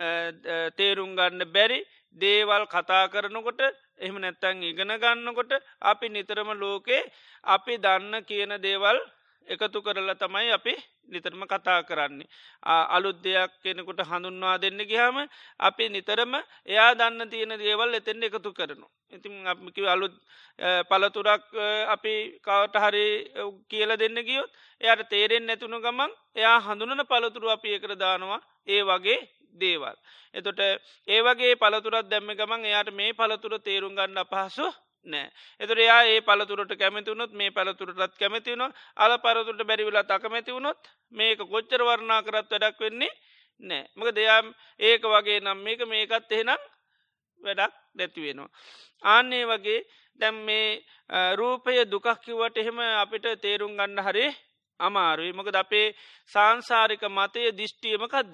A: තේරුම් ගන්න බැරි දේවල් කතා කරනකොට එහෙම නැත්තැන් ඉගෙන ගන්නකොට අපි නිතරම ලෝකේ අපි දන්න කියන දේවල් එකතු කරලා තමයි අපි නිතරම කතා කරන්නේ. අලුත් දෙයක් කෙනෙකුට හඳුන්වා දෙන්න ගියාම අපි නිතරම එයා දන්න තියෙන දේවල් එතෙන්ට එකතු කරනවා. ඉතින් අපිකි අලුත් පළතුරක් අපි කවට හරි කියල දෙන්න ගියොත් එයට තේරෙන් නැතුුණු ගමන් එයා හඳුනන පළතුරු අපි එකර දානවා ඒ වගේ දේවල්. එතොට ඒවගේ පළතුරත් දැම්ම ගමන් එයාට මේ පළතුර තේරුම් ගන්න අපහසු නෑ. එතුර යා ඒ පළතුරට කැමතිවුණොත් මේ පළතුරටත් කැමතිවුණ අල පරතුරට බැරිවිලා අකමැති වුණොත් මේක කොච්චර වර්ණා කරත් වැඩක් වෙන්නේ නෑ. මක දෙයාම් ඒක වගේ නම් මේක මේකත් එහෙනම් වැඩක් නැතිවෙනවා. ආන්නේ වගේ දැම් මේ රූපය දුකක් කිව්වට එහෙම අපිට තේරුම් ගන්න හරි අමාරුයි. මොකද අපේ සංසාරික මතය දිිෂ්ටියමකක්ද.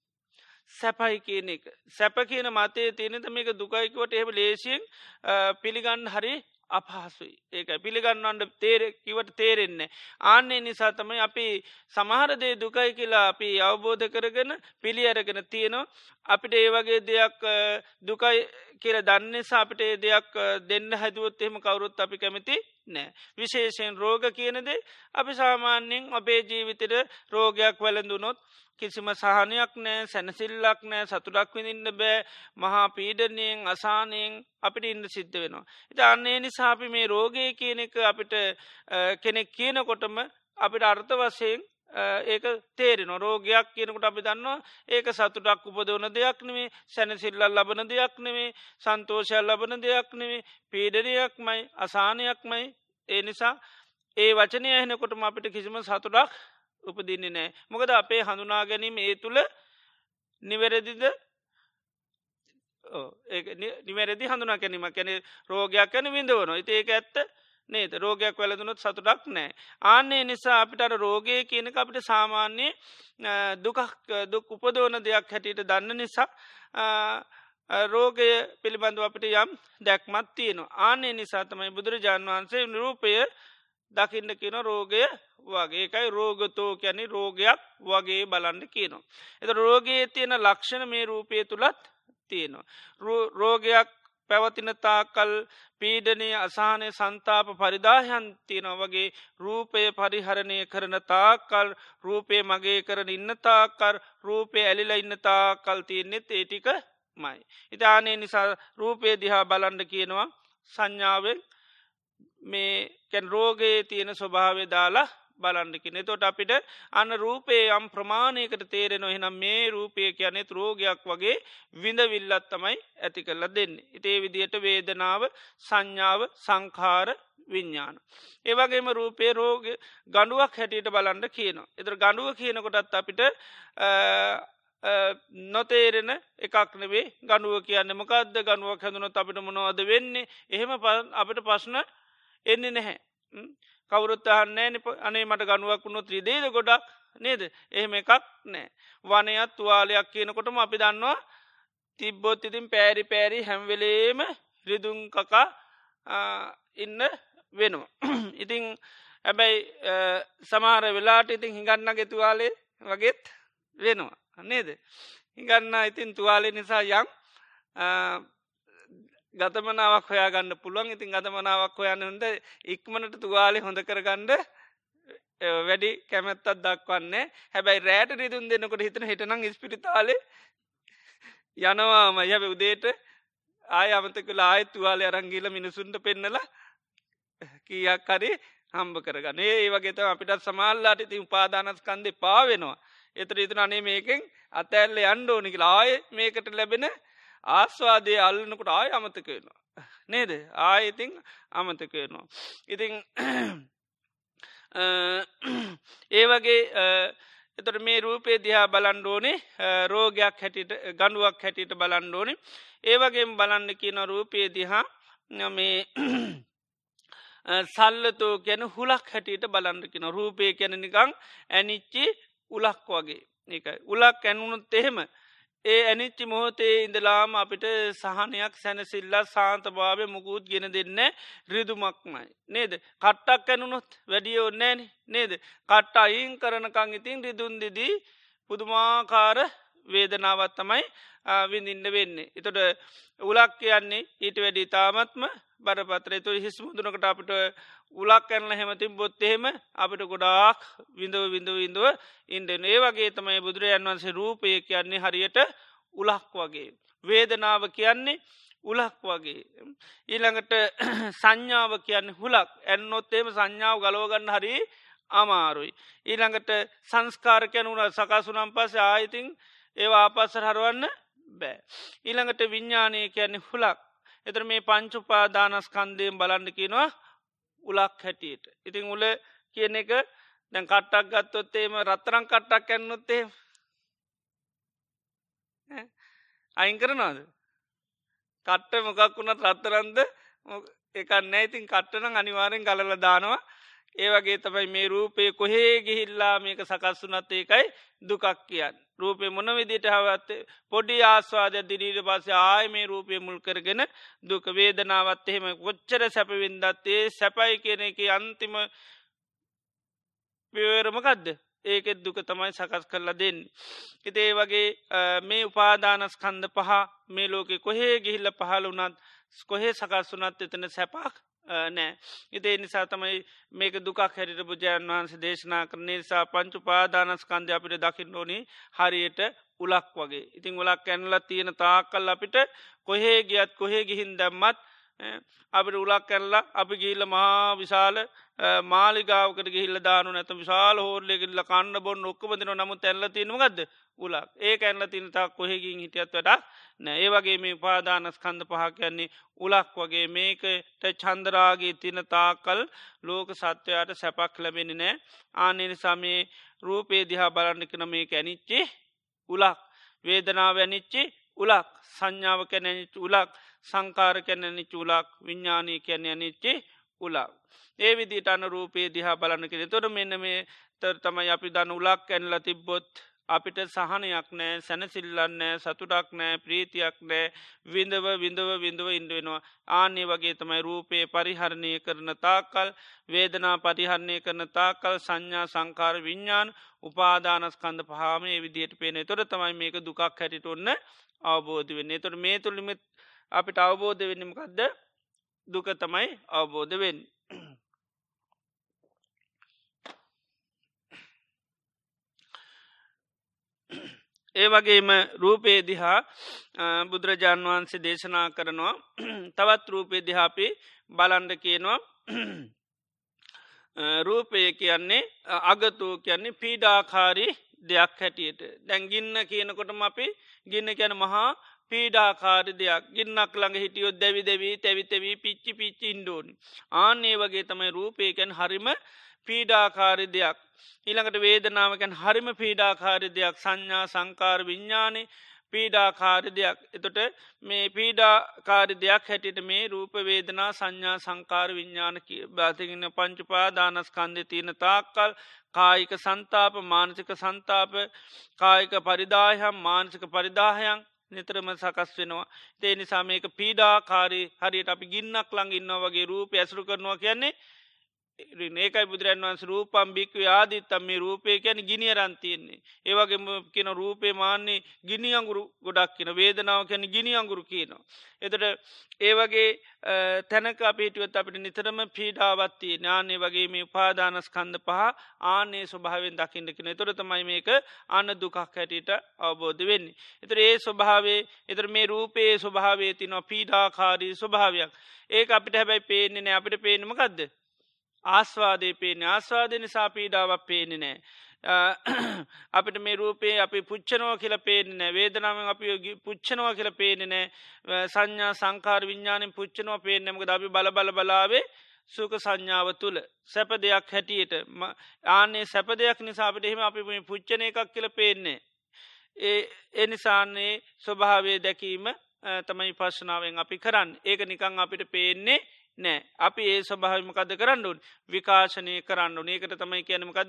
A: සැපයි කියන එක සැප කියන මතේ තියෙනත මේක දුකයිකුවට එහෙම ලේසියෙන් පිළිගන්න හරි අපහසුයි ඒක පිළිගන්නවන්ට තේර කිවට තේරෙන්නේ. ආන්නේ නිසා තමයි අපි සමහරදේ දුකයි කියලා අපි අවබෝධ කරගෙන පිළි අරගෙන තියෙනවා. අපිට ඒ වගේ දෙයක් දුකයි කියල දන්නෙසා අපිට ඒ දෙයක් දෙන්න හැදුවොත් එහෙම කවුරුත් අපි කැමති නෑ. විශේෂයෙන් රෝග කියනද අපි සාමාන්‍යයෙන් අපේ ජීවිතර රෝගයක් වැළඳුනොත් කිසිම සහනයක් නෑ සැනසිල්ලක් නෑ සතුරක් විඳින්න බෑ මහා පීඩනයෙන් අසානයෙන් අපිට ඉන්න සිද්ධ වෙනවා. ඉති අන්නේ නිසාපි මේ රෝගය කියන එක අපිට කෙනෙක් කියනකොටම අපිට අර්ථ වසයෙන් ඒක තේරෙන රෝගයක් කියනකට අපි දන්නවා ඒක සතුටක් උපදවන දෙයක් නෙවේ සැනසිල්ලල් ලබන දෙයක් නෙවේ සන්තෝෂයල් ලබන දෙයක් නෙවේ පීඩනයක්මයි අසානයක්මයි ඒ නිසා ඒ වචනය ඇහෙනකොටම අපිට කිසිම සතුටක් උපදින්නේ නෑ. මොකද අපේ හඳුනා ගැනීම ඒ තුළ නිවැරදිද නිවැරදි හඳුනා කැනීම කැන රෝගයක් කැන විඳවන ඒක ඇත්ත නේද රෝගයක් වැලදුනොත් සතුටක් නෑ. ආන්නේ නිසා අපිට රෝගය කියනක අපිට සාමාන්‍ය දුකක් දුක් උපදෝන දෙයක් හැටියට දන්න නිසා රෝගය පිළිබඳව අපිට යම් දැක්මත් තියනවා. ආන්නේ නිසා තමයි බුදුරජාණන් වහන්සේ රූපය දකින්න කියන රෝගය වගේ එකයි රෝගතෝ කැනෙ රෝගයක් වගේ බලන්න කියනවා. එත රෝගයේ තියෙන ලක්ෂණ මේ රූපය තුළත් තියෙනවා. රෝගයක් පැවතින තාකල් පීඩනය අසානය සන්තාප පරිදාහයන් තියෙන වගේ රූපය පරිහරණය කරන තාකල් රූපය මගේ කරන ඉන්න තාකර් රූපය ඇලිල ඉන්න තාකල් තියෙන්නෙත් ඒටික මයි. ඉතානේ නිසා රූපය දිහා බලන්ඩ කියනවා සංඥාවෙන් මේ කැන් රෝගයේ තියෙන ස්වභාවය දාලා බලන්ඩකින තොට අපිට අන්න රූපේ යම් ප්‍රමාණයකට තේරෙන එහනම් මේ රූපය කියනෙත් රෝගයක් වගේ විඳවිල්ලත් තමයි ඇති කරලා දෙන්න. ඉතේ විදියට වේදනාව සංඥාව සංඛාර විඤ්ඥාන. ඒවගේම රූපේ රෝග ගඩුවක් හැටියට බලන්ඩ කියනවා. එතර ගඩුව කියනකොටත් අපිට නොතේරෙන එකක් නෙවේ ගඩුව කියන්න මොකක්ද ගනුවක් හැඳුනොත් අපිට මොනවද වෙන්නේ එහෙම අපිට පශ්න එන්නේ නැහැ. කවුරුත් අහන්නේ අනේ මට ගනුවක් වුණොත් ත්‍රිදේද ගොඩක් නේද එහෙම එකක් නෑ. වනයත් තුවාලයක් කියනකොටම අපි දන්නවා තිබ්බොත් ඉතින් පෑරි පෑරි හැම්වෙලේම රිදුම් කකා ඉන්න වෙනවා. ඉතිං ඇබැයි සමාර වෙලාට ඉතින් හිඟන්නගේ තුවාලේ වගේත් වෙනවා නේද. හිඟන්න ඉතින් තුවාලේ නිසා යම් ගතමනාවක් හොයා ගන්න පුළුවන් ඉතින් ගතමනාවක් හොයන්න හොඳ ඉක්මනට තුවාලෙ හොඳ කරගණ්ඩ වැඩි කැමැත්තත් දක්වන්නේ හැබැයි රෑට රිදුන් දෙන්නකොට හිතන හිටනං ස්පිරිතාලේ යනවාම යැබ උදේට ආය අමතකලා ආය තුවාලය අරංගීල මිනිසුන්ට පෙන්නල කියක් හරි හම්බ කරගන්න ඒ වගේත අපිටත් සමල්ලාට ඉති උපාදානස්කන්දෙ පාවෙනවා. එතර ඉතුන අනේ මේකෙන් අතැල්ල අන්ඩ ඕනිකලා ආය මේකට ලැබෙන ආස්වාදය අල්ලනකොට ආය අමතක වෙනවා. නේද ආයඉතිං අමතක වෙනවා. ඉතිං ඒ වගේ එතට මේ රූපේ දිහා බලන්ඩෝනේ රෝගයක් හැටිට ගඩුවක් හැටියට බලන්ඩෝනේ ඒවගේ බලන්න කියන රූපේ දිහා මේ සල්ලතෝ ගැන හුලක් හැටියට බලන්නකින රූපය කැන නිකං ඇනිච්චි උලක් වගේ එකයි උලක් ඇනුනුත් එහෙම ඒ ඇනිච්චි මොහොතේ ඉඳලාම අපිට සහනයක් සැනසිල්ලා සාන්ත භාවය මුකුත් ගෙන දෙන්න රිදුමක්මයි නේද කට්ටක් ඇනුනොත් වැඩිය ඔන්නෑන නේද කට්ට අයින් කරනකං ඉතින් රිදුන් දිදී පුදුමාකාර වේදනාවත් තමයි විඳින්න වෙන්නේ. එතොට උලක් කියන්නේ ඊට වැඩි තාමත්ම බරපත්‍රය තුළ හිස් මුදුනකට අපිට උලක් ඇනල හෙමතින් බොත්තහෙම අපිට ගොඩාක් විඳව විඳව විඳව ඉන්ඩන ඒ වගේ තමයි බුදුරජාන් වන්සේ රූපය කියන්නේ හරියට උලක් වගේ. වේදනාව කියන්නේ උලක් වගේ. ඊළඟට සංඥාව කියන්නේ හුලක් ඇන්නොත්තේම සංඥාව ගලෝගන්න හරි අමාරුයි. ඊළඟට සංස්කාරකයන උන සකසුනම් පස ආයිතින් ඒවා ආපස්සර හරුවන්න බෑ. ඊළඟට විඤ්ඥානය කියන්නේ හුලක්. එතර මේ පංචුපාදානස්කන්දයෙන් බලන්න කියනවා උලක් හැටියට. ඉතිං උල කියන එක දැන් කට්ටක් ගත්තොත්තේම රත්තරං කට්ටක් ඇන්නොත්තේ අයින් කරනවාද කට්ට මොකක් වුණත් රත්තරන්ද එකන්න ඉතින් කට්ටන අනිවාරෙන් ගලල දානවා ඒවගේ තමයි මේ රූපය කොහේ ගිහිල්ලා මේක සකස්සුනත් ඒකයි දුකක් කියන්න. රූපය මොන විදිට හවත් පොඩි ආස්වාද දිරීට පස්ස ආය මේ රූපය මුල් කරගෙන දුක වේදනාවත් එහෙම කොච්චර සැපවින්දත්තේ සැපයි කියන එක අන්තිම පිවරමකක්ද ඒකෙත් දුක තමයි සකස් කරලා දෙන්න. ඉතේ වගේ මේ උපාදානස්කන්ද පහ මේ ලෝකෙ කොහේ ගිහිල්ල පහල වනත් කොහේ සකස්සුනත් එතන සැපක් නෑ. ඉතේ නිසා තමයි මේක දුකක් හැරිට බුදුරජාණන් වහන්සේ දේශනා කරන නිසා පංච උපාදානස්කන්ධය අපිට දකින්න ඕනි හරියට උලක් වගේ. ඉතින් උලක් ඇනලා තියෙන තාක්කල් අපිට කොහේ ගියත් කොහේ ගිහින් දැම්මත් අපිට උලක් ඇනලා අපි ගිහිල්ල මහා විශාල මාලිගාවකට ගිහිල්ල දානු නැත විශාල හෝර්ලයකිල්ල කන්න බොන්න ඔක්කමතින නමුත් ඇල්ල තියෙනවගද උලක් ඒ ඇල්ල තිනතා කොහෙකින් හිටියත් වැඩක් නෑ ඒ වගේ මේ පාදානස්කන්ද පහ කියන්නේ උලක් වගේ මේකට චන්දරාගේ තින තාකල් ලෝක සත්වයාට සැපක් ලැබෙන නෑ ආනෙනිසා මේ රූපේ දිහා බලන්නකන මේ ඇනිච්චි උලක් වේදනාව ඇනිච්චි උලක් සංඥාව කැනනිච්ච උලක් සංකාර කැනනිච්ච උලක් විඤ්ඥානී කැන අනිච්චි උලක්. ඒ විදිට අන රූපේ දිහා බලන්න කෙනෙ තොට මෙන්න මේ තර තමයි අපි දන්න උලක් ඇන්ල තිබ්බොත් අපිට සහනයක් නෑ සැනසිල්ලන්නෑ සතුටක් නෑ ප්‍රීතියක් නෑ විඳව විඳව විඳව ඉන්ඩුවෙනවා ආන්නේ වගේ තමයි රූපයේ පරිහරණය කරන තාකල් වේදනා පරිහරණය කරන තාකල් සංඥා සංකාර විඤ්ඥාන උපාදානස්කන්ද පහමේ විදිහයට පේනේ තොර තමයි මේක දුකක් හැටිට ඔන්න අවබෝධ වෙන්නේ තොට මේ තුළිමිත් අපිට අවබෝධ වෙන්නමකක්ද දුක තමයි අවබෝධ වෙන්. ඒ වගේම රූපේ දිහා බුදුරජාණන් වහන්සේ දේශනා කරනවා තවත් රූපේ දිහාපි බලන්ඩ කියනවා රූපය කියන්නේ අගතු කියන්නේ පීඩාකාරී දෙයක් හැටියට දැන්ගින්න කියනකොටම අපි ගින්න කියන මහා පීඩාකාරි දෙයක් ගින්නක් ළඟ හිටියොත් දැවි දෙවී තැවිතවී පිච්චි පිච්චි ඉන්ඩෝනි ආන්නේ වගේ තමයි රූපයකැන් හරිම පීඩාකාරි දෙයක් ඊළඟට වේදනාවකැන් හරිම පීඩාකාරි දෙයක් සංඥා සංකාර විඤ්ඥානය පීඩාකාරි දෙයක් එතොට මේ පීඩාකාරි දෙයක් හැටියට මේ රූප වේදනා සංඥා සංකාර විඤ්ඥාන බාතිගන්න පංචුපා දානස්කන්ධ තියෙන තාක්කල් කායික සන්තාප මානසික සන්තාප කායික පරිදාහයම් මානසික පරිදාහයන් නිතරම සකස් වෙනවා ඒ නිසා මේක පීඩාකාරී හරියට අපි ගින්නක් ළඟ ඉන්නවා වගේ රූප ඇසුරු කරනවා කියන්නේ ඒකයි බුදුරන් වන්ස රූපම් භික්ව ආදිත්තම් මේ රූපය කියන ගිනිය රන්තියෙන්නේ ඒවගේ කියන රූපේ මාන්නේ ගිනි අංගුරු ගොඩක් කියන වේදනාව කියන ගිනි අංගුරු කියනවා. එතට ඒවගේ තැනක අපිටුවත් අපිට නිතරම පීඩාවත්ති ඥානය වගේ මේ උපාදානස්කන්ධ පහ ආනේ ස්වභාවෙන් දකින්න කෙන තොර තමයි මේක අන්න දුකක් හැටියට අවබෝධ වෙන්නේ. එතර ඒ ස්වභාවේ එතර මේ රූපයේ ස්වභාවේ තිනවා පීඩාකාරී ස්වභාවයක් ඒක අපිට හැබැයි පේන්නේ නෑ අපිට පේනමකක්ද ආස්වාදය පේන ආස්වාදය නිසා පීඩාවක් පේනෙ නෑ. අපිට මේ රූපේ අපි පුච්චනවා කියල පේනෑ වේදනාවෙන් අපි පුච්චනවා කියල පේනෙ නෑ සංඥා සංකාර විඤ්ඥානෙන් පුච්චනවා පේනමක අපි බල බල බලාවේ සුක සංඥාව තුළ සැප දෙයක් හැටියට ආනේ සැප දෙයක් නිසාපට එහෙම අපි පුච්චන එකක් කියල පේන්නේ. ඒ එනිසාන්නේ ස්වභාවය දැකීම තමයි පශ්නාවෙන් අපි කරන්න ඒක නිකං අපිට පේන්නේ නෑ අපි ඒ ස්වභාවමකද කරන්නුන් විකාශනය කරන්න ඒකට තමයි කියනමකද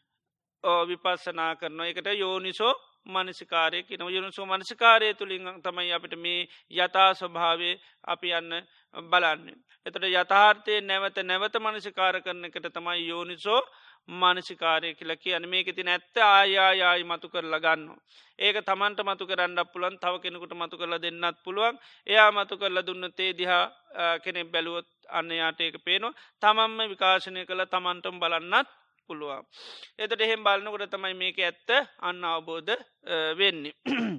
A: විපස්සනා කරන එකට යෝනිසෝ මනසිකාරය කියන යුනිසෝ මනසිකාරය තුළින් තමයි අපිට මේ යථා ස්වභාවය අපි යන්න බලන්න. එතට යථාර්ථය නැවත නැවත මනසිකාර කරන එකට තමයි යෝනිසෝ මානසිකාරය කියල කියන මේක තින ඇත්ත ආයායායි මතු කරලා ගන්න. ඒක තමන්ට මතු කරන්න පුලන් තව කෙනෙකුට මතු කරලා දෙන්නත් පුළුවන් එයා මතු කරලා දුන්න තේ දිහා කෙනෙ බැලුවොත් අන්න යාට ඒක පේනවා තමන්ම විකාශනය කළ තමන්ටම බලන්නත් පුළුවන්. එතට එහෙම බලන්නකොට තමයි මේක ඇත්ත අන්න අවබෝධ වෙන්නේ.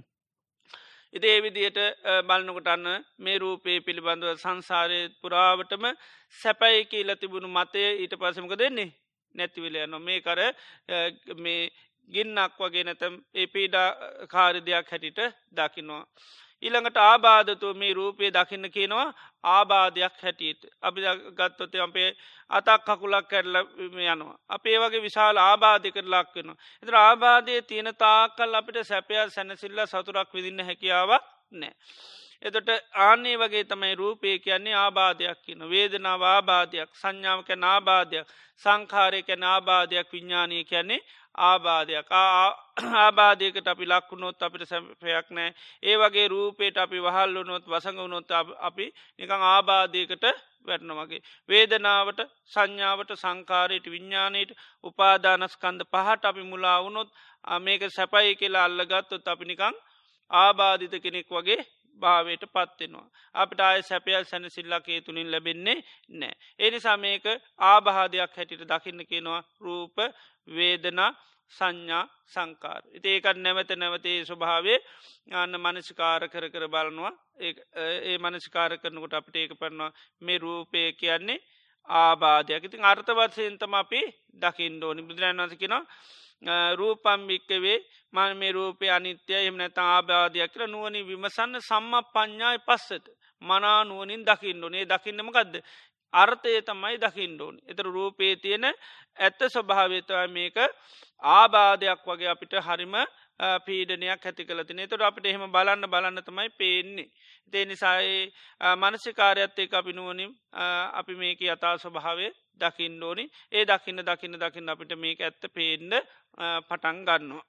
A: ඉදේ විදියට බලන්නකොට අන්න මේ රූපේ පිළිබඳව සංසාරය පුරාවටම සැපයි කියල තිබුණු මතය ඊට පසමක දෙන්නේ නැතිවිල යන මේ කර මේ ගින්නක් වගේ නැතම් ඒ පීඩා කාරි දෙයක් හැටිට දකිනවා. ඊළඟට ආබාධතු මේ රූපය දකින්න කියනවා ආබාධයක් හැටියට අපි ගත්තොත අපේ අතක් කකුලක් කැරල යනවා. අපේ වගේ විශාල ආබාධයකට ලක් වෙනවා. එතර ආබාධය තියෙන තාකල් අපිට සැපයක් සැනසිල්ල සතුරක් විදින්න හැකියාවක් නෑ. එතට ආනේ වගේ තමයි රූපය කියන්නේ ආබාධයක් කියන වේදනාව ආබාධයක් සංඥාව කැන ආබාධයක් සංකාරය කැන ආබාධයක් විඤ්ඥානය කියන්නේ ආබාධයක් ආබාධයකට අපි ලක්වුණොත් අපිට සැපයක් නෑ ඒ වගේ රූපයට අපි වහල් වුණොත් වසඟ වුණොත් අපි නිකං ආබාධයකට වැටන වගේ වේදනාවට සංඥාවට සංකාරයට විඤ්ඥානයට උපාදානස්කන්ද පහට අපි මුලා වුණොත් මේක සැපයි කියලා අල්ලගත්තොත් අපි නිකං ආබාධිත කෙනෙක් වගේ භාවයට පත්වෙනවා. අපට ආය සැපයල් සැනසිල්ලකේ තුළින් ලැබෙන්නේ නෑ. එනිසා මේක ආබාධයක් හැටිට දකින්න කියනවා රූප වේදනා සංඥා සංකාර. ඉති ඒකත් නැවත නැවතේ ස්වභාවේ අන්න මනසිකාර කර කර බලනවා ඒ මනසිකාර කරනකොට අපට ඒක පරනවා මේ රූපය කියන්නේ ආබාධයක් ඉතින් අර්ථවත්සයන්තම අපි දකිින් ඩෝනි බුදුරන් වසකිනවා රූපම් භික්කවේ මන් මේ රූපය අනිත්‍යය එමනත ආබාධයක් කියල නුවනි විමසන්න සම්ම ප්ඥායි පස්සට මනා නුවනින් දකිින්ඩෝනේ දකින්නමකක්ද අර්ථය තමයි දකිින්ඩෝන් එතර රූපේ තියෙන ඇත්ත ස්වභාවතව මේක ආබාධයක් වගේ අපිට හරිම පීඩනයක් ඇති කලතින තොට අපිට එහෙම බලන්න බලන්න තමයි පේන්නේ. දේ නිසායේ මනසිකාරයත් ඒ අපි නුවනින් අපි මේක යථා ස්වභාවය දකිින් ෝනි ඒ දකින්න දකින්න දකින්න අපිට මේක ඇත්ත පේන්න පටන් ගන්නවා.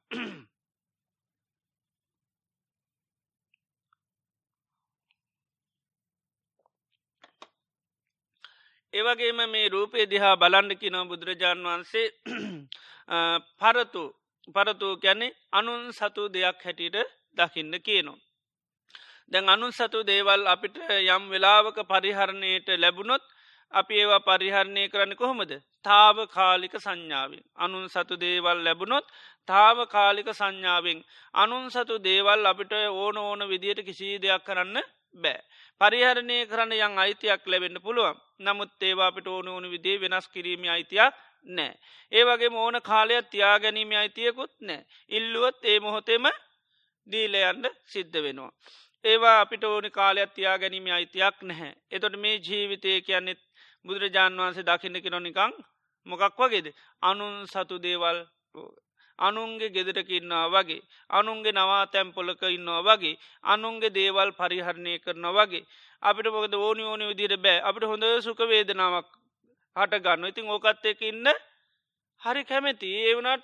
A: ඒවගේම මේ රූපේ දිහා බලන්ඩ කිනව බුදුරජාණන් වහන්සේ පරතු පරතු ගැන්නේ අනුන් සතු දෙයක් හැටියට දකින්න කියනවා. දැන් අනුන් සතු දේවල් අපිට යම් වෙලාවක පරිහරණයට ලැබුණොත් අපි ඒවා පරිහරණය කරන්න කොහොමද තාව කාලික සංඥාවෙන් අනුන් සතු දේවල් ලැබුණොත් තාව කාලික සංඥාවෙන් අනුන් සතු දේවල් අපිට ඕන ඕන විදියට කිසි දෙයක් කරන්න බෑ. පරිහරණය කරන්න යං අයිතියක් ලැබෙන්න්න පුළුවන් නමුත් ඒවා අපිට ඕන ඕන විදේ වෙනස් කිරීම අයිතියක් නෑ. ඒ වගේ ඕන කාලයක් තියා ගැනීම අයිතියකුත් නෑ. ඉල්ලුවත් ඒ මොහොතෙම දීලයන්ට සිද්ධ වෙනවා. ඒවා අපිට ඕනි කාලයක් තියා ගැනීම අයිතියක් නැහැ. එතොට මේ ජීවිතය කියන්නෙත් බුදුරජාණන් වහන්සේ දකින්නකි නොනිකං මොකක් වගේද අනුන් සතු දේවල් අනුන්ගේ ගෙදරක ඉන්නවා වගේ අනුන්ගේ නවා තැම්පොලක ඉන්නවා වගේ අනුන්ගේ දේවල් පරිහරණය කරනවා වගේ අපිට මොකද ඕනි ඕනි විදිර බෑ අපිට හොඳ සුක වේදනාවක් හට ගන්න ඉතින් ඕකත් එක ඉන්න හරි කැමැති ඒ වනාට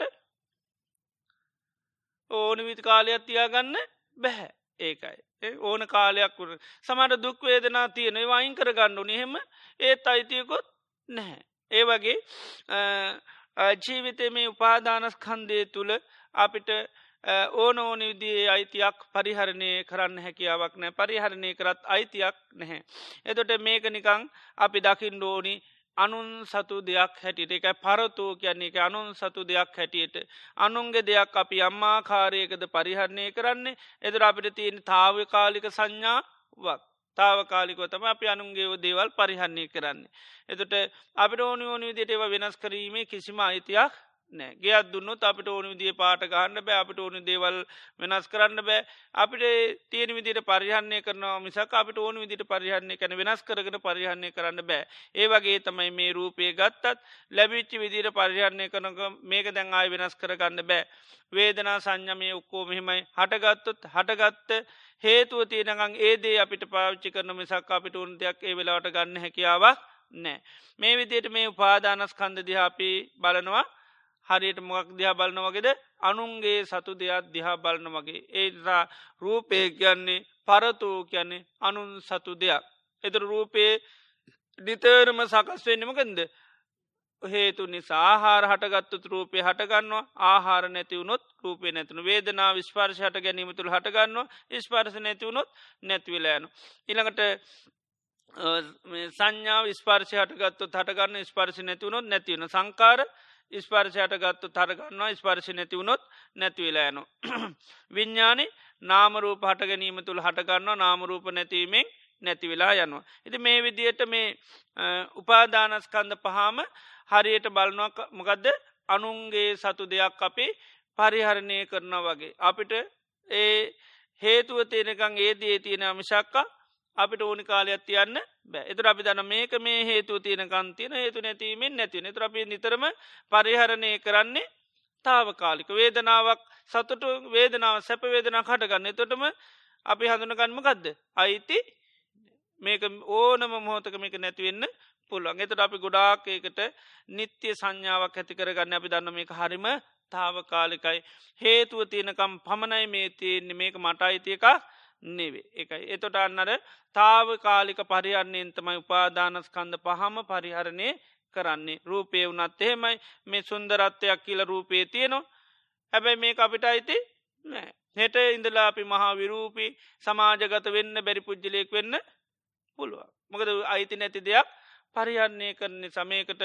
A: ඕන විත් කාලයක් තියාගන්න බැහැ ඒකයි ඕන කාලයක් වුණ සමට දුක් වේදනා තියෙන වයින් කර ගණ්ඩු එහෙම ඒත් අයිතියකොත් නැහැ. ඒ වගේ ජීවිතය මේ උපාදානස්කන්දය තුළ අපිට ඕන ඕන විදිේ අයිතියක් පරිහරණය කරන්න හැකියාවක් නෑ පරිහරණය කරත් අයිතියක් නැහැ. එතොට මේක නිකං අපි දකිින් ඩෝනි අනුන් සතු දෙයක් හැටියට එකයි පරතෝ කියන්නේ එක අනුන් සතු දෙයක් හැටියට අනුන්ගේ දෙයක් අපි අම්මාකාරයකද පරිහරණය කරන්නේ එදර අපිට තියෙන තාවකාලික සංඥාවක් තාවකාලිකොතම අපි අනුන්ගේ දේවල් පරිහරණය කරන්නේ. එතට අපිට ඕනි ඕනි විදියට ඒව වෙනස් කිරීමේ කිසිම අයිතියක් නෑ ගෙයක් දුන්නොත් අපිට ඕන විදිිය පාට ගහන්න බෑ අපිට ඕන දේවල් වෙනස් කරන්න බෑ අපිට තියෙන විදිට පරිහන්නේ කරනවා මිසක් අපිට ඕන විදිට පරිහන්නේ කැන වෙනස් කරගෙන පරිහන්නේ කරන්න බෑ ඒ වගේ තමයි මේ රූපය ගත්තත් ලැබිච්චි විදිට පරිහන්නේ කරනක මේක දැන් ආය වෙනස් කරගන්න බෑ වේදනා සංඥමය ඔක්කෝ මෙහෙමයි හටගත්තොත් හටගත්ත හේතුව තියෙනකං ඒදේ අපිට පාවිච්චි කරන මිසක් අපිට උන් දෙයක් ඒ වෙලාවට ගන්න හැකියාවක් නෑ මේ විදියට මේ උපාදානස්කන්ධ දිහාපි බලනවා හරියට මොක් දිහා බලන වගේද අනුන්ගේ සතු දෙයක් දිහා බලන වගේ ඒසා රූපය කියන්නේ පරතු කියන්නේ අනුන් සතු දෙයක් එතුර රූපයේ නිතරම සකස් වෙන්නමකන්ද හේතු නිසා ආහාර හටගත්තුත් රූපය හටගන්නවා ආහාර නැතිවුණොත් රූපය නැතුන වේදනා විස්පාර්ශ හට ගැනීම තුළ හටගන්නවා ස්පාර්ශ නැතිවුණොත් නැතිවෙලෑන ඉළඟට සංඥාව ස්පාර්ශ හටගත්තු හටගන්න ස්පාර්ශ නැතිවුණොත් නැතිවන සංකාර ස්පර්ශයට ගත්තු තරගන්නවා ස්පර්ශ නැතිවුණොත් නැතිවෙලා යනු. විඤ්ඥානි නාමරූප හට ගැනීම තුළ හටගන්නවා නාමරූප නැතිවීමෙන් නැතිවෙලා යනවා. ඉති මේ විදියට මේ උපාදානස්කන්ද පහම හරියට බලනවා මොකදද අනුන්ගේ සතු දෙයක් අපි පරිහරණය කරන වගේ. අපිට ඒ හේතුව තියෙනකං ඒදේ තියෙන මිශක්කා අපිට ඕනි කාලයක් තියන්න බෑ එතුර අපි දන මේක මේ හේතු තියෙන කන්තියන හේතු නැතිීමෙන් නැතිවන තුර අපි නිතරම පරිහරණය කරන්නේ තාව කාලික වේදනාවක් සතුට වේදනාව සැප වේදනා කටගන්න තොටම අපි හඳුනගන්ම ගදද අයිති මේක ඕනම මොහොතක මේක නැතිවෙන්න පුළුවන් එතට අපි ගොඩාකයකට නිත්‍ය සංඥාවක් ඇති කරගන්න අපි දන්න මේක හරිම තාව කාලිකයි හේතුව තියෙනකම් පමණයි මේ තියන්නේ මේක මට අයිතියක නෙවේ එකයි එතොට අන්නර තාව කාලික පරිහරණයෙන් තමයි උපාදානස්කන්ද පහම පරිහරණය කරන්නේ රූපය වනත් එහෙමයි මේ සුන්දරත්වයක් කියල රූපය තියනවා හැබැයි මේ අපිට අයිති නෑ හෙට ඉඳලා අපි මහා විරූපී සමාජගත වෙන්න බැරි පුද්ජලයෙක් වෙන්න පුළුව මොකද අයිති නැති දෙයක් පරිහරණය කරන්නේ සමයකට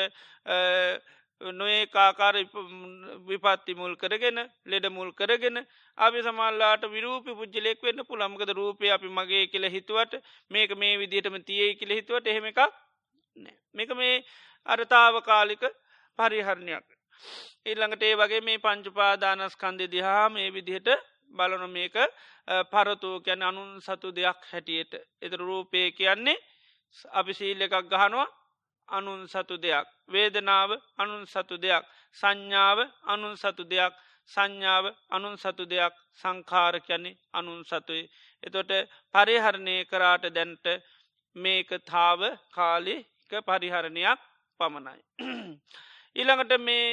A: නොඒ කාකාර විපත්ති මුල් කරගෙන ලෙඩ මුල් කරගෙන අපි සමල්ලාට විරූපි පුද්ජලෙක් වෙන්න පුළමකද රූපය අපි මගේ කියල හිතුවට මේක මේ විදිහටම තියේ කියල හිතුවට එහෙම එකක් නෑ මේක මේ අරතාව කාලික පරිහරණයක් ඊල්ළඟට ඒ වගේ මේ පංචුපාදානස්කන්දය දිහා මේ විදිහට බලන මේක පරතෝ කැන අනුන් සතු දෙයක් හැටියට එත රූපය කියන්නේ අපි සීල්ල එකක් ගහනවා අනුන් සතු දෙයක් වේදනාව අනුන් සතු දෙයක් සංඥාව අනුන් සතු දෙයක් සංඥාව අනුන් සතු දෙයක් සංකාර කියන්නේ අනුන් සතුයි එතොට පරිහරණය කරාට දැන්ට මේක තාව කාලික පරිහරණයක් පමණයි ඊළඟට මේ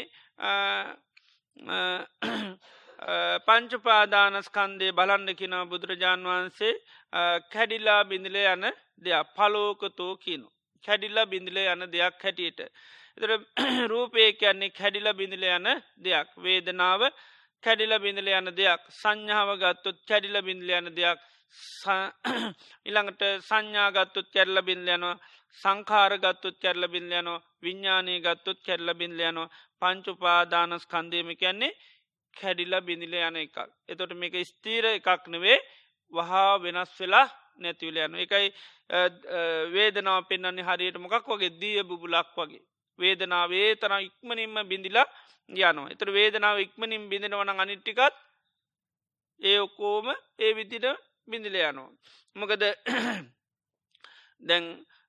A: පංචුපාදානස්කන්දය බලන්න කිනව බුදුරජාණන් වහන්සේ කැඩිලා බිඳිල යන දෙයක් පලෝකතෝ කියනු කැඩිල්ලා බිඳිල යන දෙයක් හැටියට. එතර රූපය කියන්නේ කැඩිල බිඳිල යන දෙයක් වේදනාව කැඩිල බිඳිල යන දෙයක් සංඥාව ගත්තුත් කැඩිල බිඳිල යන දෙයක් ඉළඟට සංඥාගත්තුත් කැරල බිඳල යනවා සංකාරගත්තුත් කැරල බිඳල යනවා විඤ්ඥානය ගත්තුත් කැරල බිඳල යනවා පංචුපාදානස් කන්දේම කියන්නේ කැඩිල බිඳිල යන එකක්. එතොට මේක ස්තීර එකක් නෙවේ වහා වෙනස් වෙලා නැතිවල යන එකයි වේදනාව පෙන්න්නේ හරියට මොකක් වගේ දිය බුබුලක් වගේ වේදනාවේ තන ඉක්මනින්ම බිඳිලා යනවා එතර වේදනාව ඉක්මනින් බිඳෙනවන අනිට්ටිකත් ඒ ඔක්කෝම ඒ විදිට බිඳිල යනවා මොකද දැන්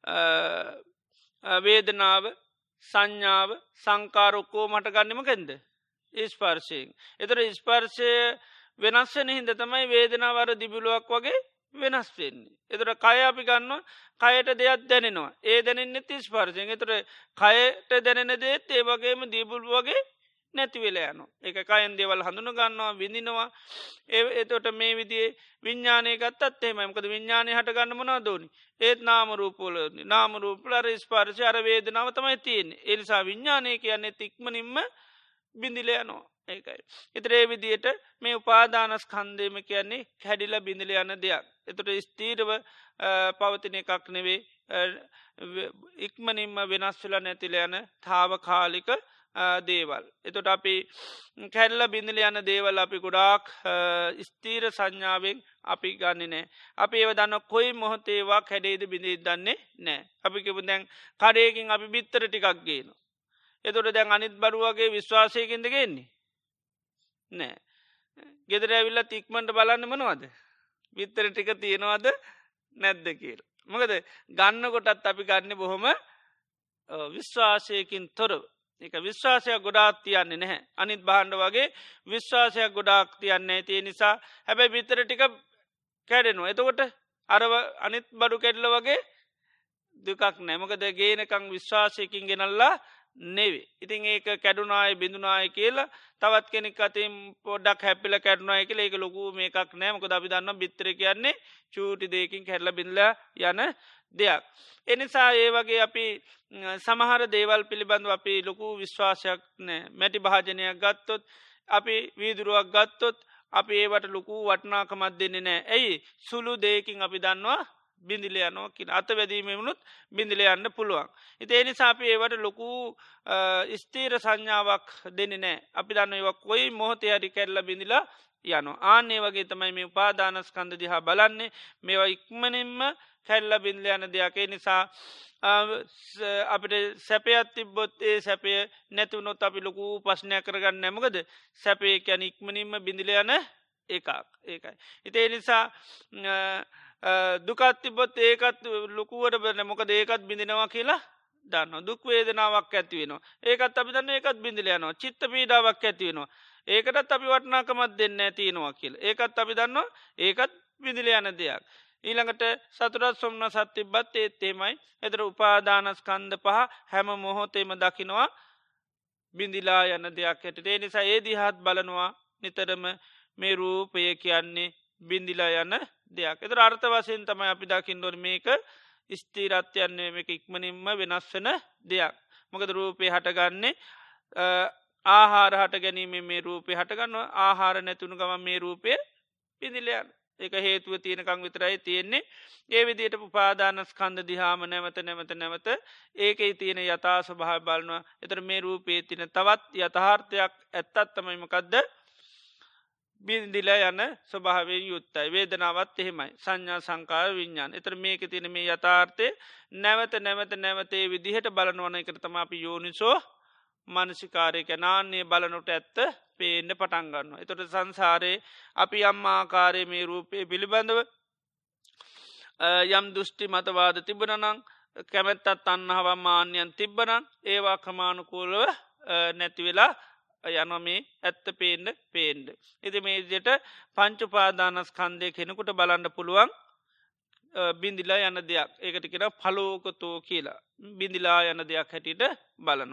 A: වේදනාව සංඥාව සංකාරොක්කෝ මට ගන්නමකෙන්ද ස්පර්ශයෙන් එතර ස්පර්ශය වෙනස්වන හින්ද තමයි වේදනාවර දිබිලුවක් වගේ වෙනස් වෙන්නේ. එතට කය අපි ගන්න කයට දෙයක් දැනෙනවා ඒ දැනෙන්න ති ස්පර්ශයෙන් එතර කයට දැනෙන දේත් ඒ වගේම දීබුල් වගේ නැතිවෙලා යනු එක කයන් දේවල් හඳුන ගන්නවා විඳිනවා ඒ එතොට මේ විදිේ විඤ්ඥානය ගත්තත් එමමකද විඤ්ඥානය හට ගන්න මනා දෝනි ඒත් නාමරූපෝල නාමරූපලර ස්පාර්ශය අර වේදනාව තමයි තියෙන් එනිසා විඤ්ඥානය කියන්නේ තික්මනින්ම බිඳිලයනවා ඒකයි. එතරේ විදියට මේ උපාදානස් කන්දේම කියන්නේ කැඩිල බිඳිල යන දෙයක්. එතුට ස්තීරව පවතින එකක් නෙවේ ඉක්මනින්ම වෙනස්වෙල නැතිල යන තාව කාලික දේවල්. එතොට අපි කැල්ල බිඳිල යන දේවල් අපි ගොඩාක් ස්තීර සංඥාවෙන් අපි ගන්න නෑ. අපි ඒව දන්න කොයි මොහොතේවා කැඩේද බිඳී දන්නේ නෑ. අපි කිපු දැන් කඩයකින් අපි බිත්තර ටිකක් ගේනවා. එතොට දැන් අනිත් බරුවගේ විශ්වාසයකින්ද ගෙන්නේ නෑ ගෙදර ඇවිල්ල තික්මට බලන්න මනවාද විත්තර ටික තියෙනවාද නැද්ද කියල මොකද ගන්න කොටත් අපි ගන්න බොහොම විශ්වාසයකින් තොරව එක විශ්වාසයක් ගොඩාක් තියන්නේ නැහැ අනිත් බහන්ඩ වගේ විශ්වාසයක් ගොඩාක් තියන්නේ තිය නිසා හැබැයි විතර ටික කැඩෙනවා එතකොට අරව අනිත් බඩු කැඩල වගේ දුකක් නෑමකද ගේනකං විශ්වාසයකින් ගෙනල්ලා නෙවේ ඉතින් ඒක කැඩුනාය බිඳුනාය කියලා තවත් කෙනෙක් අතින් පොඩක් හැපිල කැඩුනාය කියල ඒක ලොකු මේකක් නෑමක අපි දන්න බිත්තර කියන්නේ චූටි දෙකින් කැඩල බිඳල යන දෙයක්. එනිසා ඒ වගේ අපි සමහර දේවල් පිළිබඳව අපි ලොකු විශ්වාසයක් නෑ මැටි භාජනයක් ගත්තොත් අපි වීදුරුවක් ගත්තොත් අපි ඒවට ලොකු වටනාකමත් දෙන්නේ නෑ ඇයි සුළු දෙයකින් අපි දන්නවා බිඳිල යනෝ කියන අත වැදීමමුණුත් බිඳිල යන්න පුළුවන්. ඉති එනිසා අපි ඒවට ලොකු ස්තීර සංඥාවක් දෙන්න නෑ අපි දන්න ඒවක් කොයි මොහොතේ හරි කැරල බිඳිලා යනු ආනේ වගේ තමයි මේ උපාදානස්කන්ධ දිහා බලන්නේ මේවා ඉක්මනින්ම කැල්ල බිඳල යන දෙයක්ේ නිසා අපිට සැපයත් තිබ්බොත් ඒ සැපය නැතිවුණොත් අපි ලොකු පශ්නය කරගන්න නැමකද සැපේ යැන ඉක්මනින්ම බිඳිල යන එකක් ඒකයි. ඉතිේ නිසා දුකත්තිබොත් ඒකත් ලොකුවට බරන මොකද ඒකත් බිඳිනවා කියලා දන්න දුක්වේදනාවක් ඇතිවෙනවා ඒකත් අපි දන්න ඒකත් බිඳිලයනවා චිත්ත පීඩාවක් ඇතිවෙනවා ඒකටත් අපි වටනාකමත් දෙන්න ඇතිනවා කියල ඒකත් අපි දන්නවා ඒකත් බිඳිල යන දෙයක්. ඊළඟට සතුරත් සොම්න සත්තිබත් ඒත්තේමයි එතර උපාදානස්කන්ද පහ හැම මොහොතේම දකිනවා බිඳිලා යන දෙයක් ඇට ඒ නිසා ඒ දිහත් බලනවා නිතරම මේ රූපය කියන්නේ බිඳිලා යන දෙයක් එතර අර්ථ වසයෙන් තමයි අපි දකිින්ඩොර මේක ස්තීරත්යන්නේ මේක ඉක්මනින්ම වෙනස් වෙන දෙයක් මොකද රූපය හටගන්නේ ආහාර හට ගැනීම මේ රූපය හටගන්න ආහාර නැතුුණු ගම මේ රූපය පිදිලයන් එක හේතුව තියෙනකං විතරයි තියෙන්නේ ඒ විදියට උපාදානස්කන්ධ දිහාම නැවත නැවත නැවත ඒකයි තියෙන යථා ස්වභාව බලනවා එතර මේ රූපයේ තින තවත් යථාර්ථයක් ඇත්තත් තමයිමකක්ද බින්දිලා යන ස්වභාවෙන් යුත්තයි වේදනාවත් එහෙමයි සංඥා සංකාර විඤ්ඥාන් එතර මේක තින මේ යථාර්ථය නැවත නැවත නැවතේ විදිහට බලනවන එකට තම අපි යෝනිසෝ මනසිකාරය කැනාන්නේ බලනොට ඇත්ත පේන්න පටන්ගන්න. එතොට සංසාරයේ අපි අම්මාආකාරය මේ රූපය පිළිබඳව යම් දෘෂ්ටි මතවාද තිබනනං කැමැත්තත් අන්නහව මාන්‍යයන් තිබ්බනන් ඒවා කමානුකූලව නැතිවෙලා යන මේ ඇත්ත පේන්ඩ පේන්ඩ. එති මේජයට පංචුපාදානස් කන්දය කෙනෙකුට බලන්න පුළුවන් බිඳිලා යන දෙයක් ඒකට කෙන පලෝකතෝ කියලා බිඳිලා යන දෙයක් හැටියට බලනු.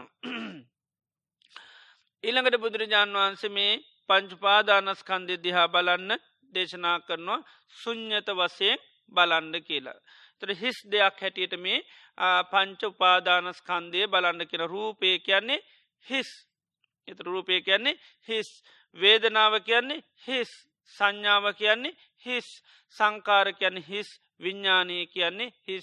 A: ඊළඟට බුදුරජාණන් වහන්සේ මේ පංචුපාදානස්කන්දය දිහා බලන්න දේශනා කරනවා සුඥ්්‍යත වසයෙන් බලන්ඩ කියලා. තර හිස් දෙයක් හැටියට මේ පංච උපාදානස්කන්දය බලන්න කෙන රූපය කියන්නේ හිස් එත රූපය කියන්නේ හිස් වේදනාව කියන්නේ හිස් සංඥාව කියන්නේ හිස් සංකාර කියන්නේ හිස් විඤ්ඥානය කියන්නේ හිස්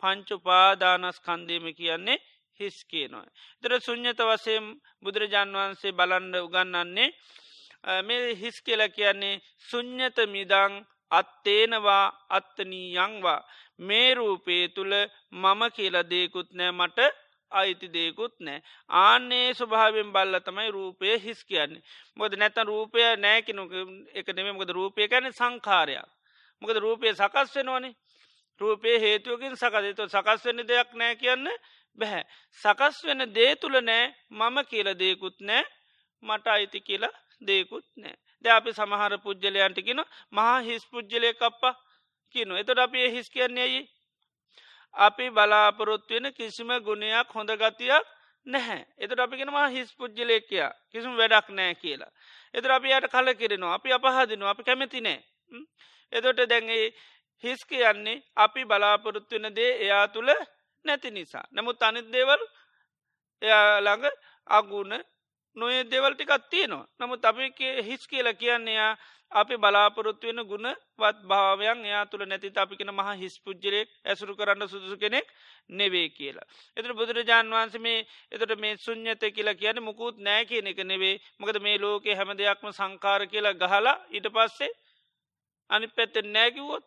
A: පංචුපාදානස්කන්දයම කියන්නේ හිස් කියනවා. තර සුඥ්්‍යත වසයෙන් බුදුරජාණන් වහන්සේ බලන්ඩ උගන්නන්නේ මේ හිස් කියල කියන්නේ සුඥ්්‍යත මිදං අත්තේනවා අත්තනී යංවා මේ රූපේ තුළ මම කියල දේකුත් නෑ මට අයිති දේකුත් නෑ ආනේ ස්වභාවෙන් බල්ල තමයි රූපය හිස් කියන්නේ මොද නැත රූපය නෑකිනු එක නෙම මොකද රූපය ගැන සංකාරයක් මොකද රූපය සකස් වෙනවනේ රූපය හේතුවකින් සකසතු සකස් වෙන දෙයක් නෑ කියන්න බැහැ සකස් වෙන දේ තුළ නෑ මම කියල දේකුත් නෑ මට අයිති කියලා දේකුත් නෑ ද අපි සමහර පුද්ගලයන්ටකින මහා හිස් පුද්ගලය කප්පා කියනු එතොට අපි හිස් කියන්නේයි අපි බලාපොරොත්වෙන කිසිම ගුණයක් හොඳ ගතියක් නැහැ එතට අපිගෙන මහා හිස් පුද්ගලයකයා කිසිම වැඩක් නෑ කියලා එතර අපි යට කල කිරෙනවා අපි අපහදිනවා අපි කැමති නෑ එතොට දැන්ගේ හිස් කියන්නේ අපි බලාපොරොත්වෙන දේ එයා තුළ නැති නිසා නමුත් අනිත් දේවල් එයා ළඟ අගුණ නොේ දෙවල් ටිකත් තියනවා නමුත් අපි හිස් කියලා කියන්නේ අපි බලාපොරොත්තු වෙන ගුණ වත් භාවයන් එයා තුළ නැති අපිකෙන මහ හිස් පුද්ජලෙක් ඇසුරු කරන්න සුදුසු කෙනෙක් නෙවේ කියලා. එතට බුදුරජාණන් වහන්සේ මේ එතට මේ සුඥත කියලා කියන මුකුත් නෑ කියන එක නෙවේ මොකද මේ ලෝකේ හැම දෙයක්ම සංකාර කියලා ගහලා ඊට පස්සේ අනි පැත්තෙන් නෑකිවොත්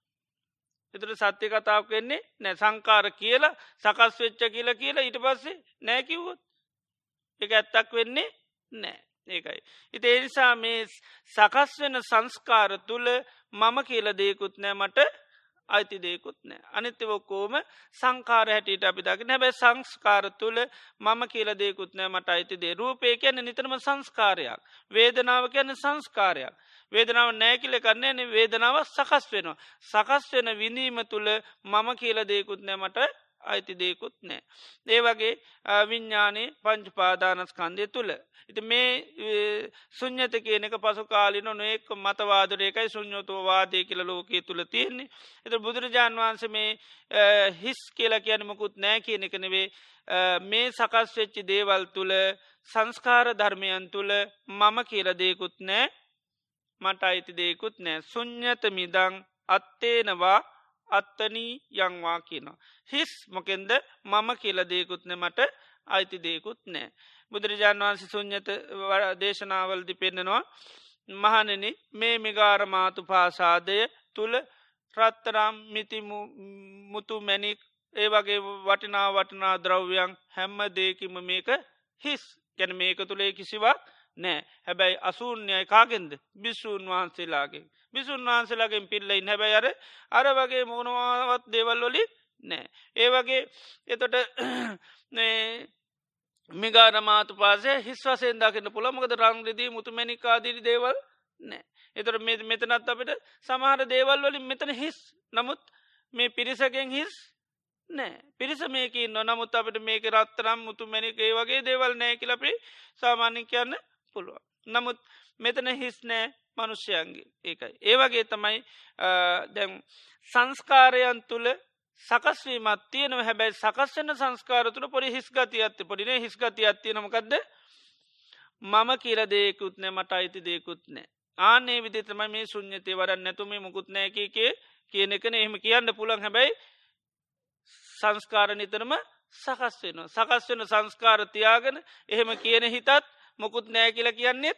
A: එතට සත්‍ය කතාවක් වෙන්නේ නෑ සංකාර කියලා සකස් වෙච්ච කියලා කියලා ඊට පස්සේ නෑකිවොත් එක ඇත්තක් වෙන්නේ නෑ ඒකයි. ඉති එනිසා මේ සකස් වෙන සංස්කාර තුළ මම කියල දෙයකුත් නෑ මට අයිති දෙයකුත් නෑ අනිත්‍යවොක්කෝම සංකාර හැටියට අපි දකි නැබැ සංස්කාර තුළ මම කියල දෙයකුත් නෑ මට අයිති දේ රූපය කියන්න නිතරම සංස්කාරයක් වේදනාව කියන්න සංස්කාරයක් වේදනාව නෑකිල කරන්නේ වේදනාව සකස් වෙනවා සකස් වෙන විඳීම තුළ මම කියල දෙයකුත් නෑ මට අයිති දෙයකුත් නෑ. ඒ වගේ විඤ්ඥානයේ පංචුපාදානස්කන්දය තුළ. ඉති මේ සුඥත කියනක පසු කාලින නොයෙක් මතවාදරයකයි සුඥෝතෝවාදය කියල ලෝකයේ තුළ තියෙන්නේ. එත බුදුරජාණන් වහන්සේ මේ හිස් කියල කියනමකුත් නෑ කියනෙක නෙවේ මේ සකස් වෙච්චි දේවල් තුළ සංස්කාර ධර්මයන් තුළ මම කියල දෙයකුත් නෑ මට අයිති දෙයකුත් නෑ සුඥත මිදං අත්තේනවා අත්තනී යංවා කියනවා. හිස් මොකෙන්ද මම කියල දෙයකුත්න මට අයිති දෙයකුත් නෑ. බුදුරජාණන් වහන්සේ සුඥත දේශනාවල්දි පෙන්නෙනවා මහනනි මේ මිගාරමාතු පාසාදය තුළ රත්තරම් මිති මුතු මැනික් ඒ වගේ වටිනා වටනා ද්‍රව්‍යයන් හැම්ම දේකිම මේක හිස් ගැන මේක තුළේ කිසිවක් නෑ හැබැයි අසූන්‍යයි කාගෙන්ද බිස්සූන් වහන්සේලාගේ බිසුන් වහන්සේලාගෙන් පිල්ලයි නැබැයි අර අර වගේ මොනවාවත් දේවල්ලොලි නෑ. ඒ වගේ එතොට මිගාරමාතු පාසේ හිස් වසයෙන් දකින්න පුළමකද රංග්‍රදී මුතුමැනිකාදිරි දේවල් නෑ. එතොට මෙතනත් අපට සමහර දේවල් වලින් මෙතන හිස් නමුත් මේ පිරිසගෙන් හිස් නෑ පිරිස මේක ඉන්න නමුත් අපට මේක රත්තරම් මුතුමැනික ඒ වගේ දේවල් නෑ කියලපි සාමාන්‍ය කියන්න පුළුව. නමුත් මෙතන හිස් නෑ මනුෂ්‍යයන්ගේ ඒකයි. ඒවගේ තමයි දැම් සංස්කාරයන් තුළ සකස්වීමත් තියනව හැබැයි සකස්වන සංස්කාර තුළ පොඩි හිස්ගති ඇත්ත පොඩින හිස්ගති ඇත්තිය නමකක්ද මම කියල දෙයකුත් නෑ මට අයිති දෙයකුත් නෑ. ආනේ විදිතම මේ සුඥතය වරන්න නැතුම මුකුත් නෑකේ කියන එකන එහෙම කියන්න පුළන් හැබැයි සංස්කාර නිතරම සකස් වෙන සකස් වෙන සංස්කාර තියාගෙන එහෙම කියන හිතත් මොකුත් නෑ කියල කියන්නෙත්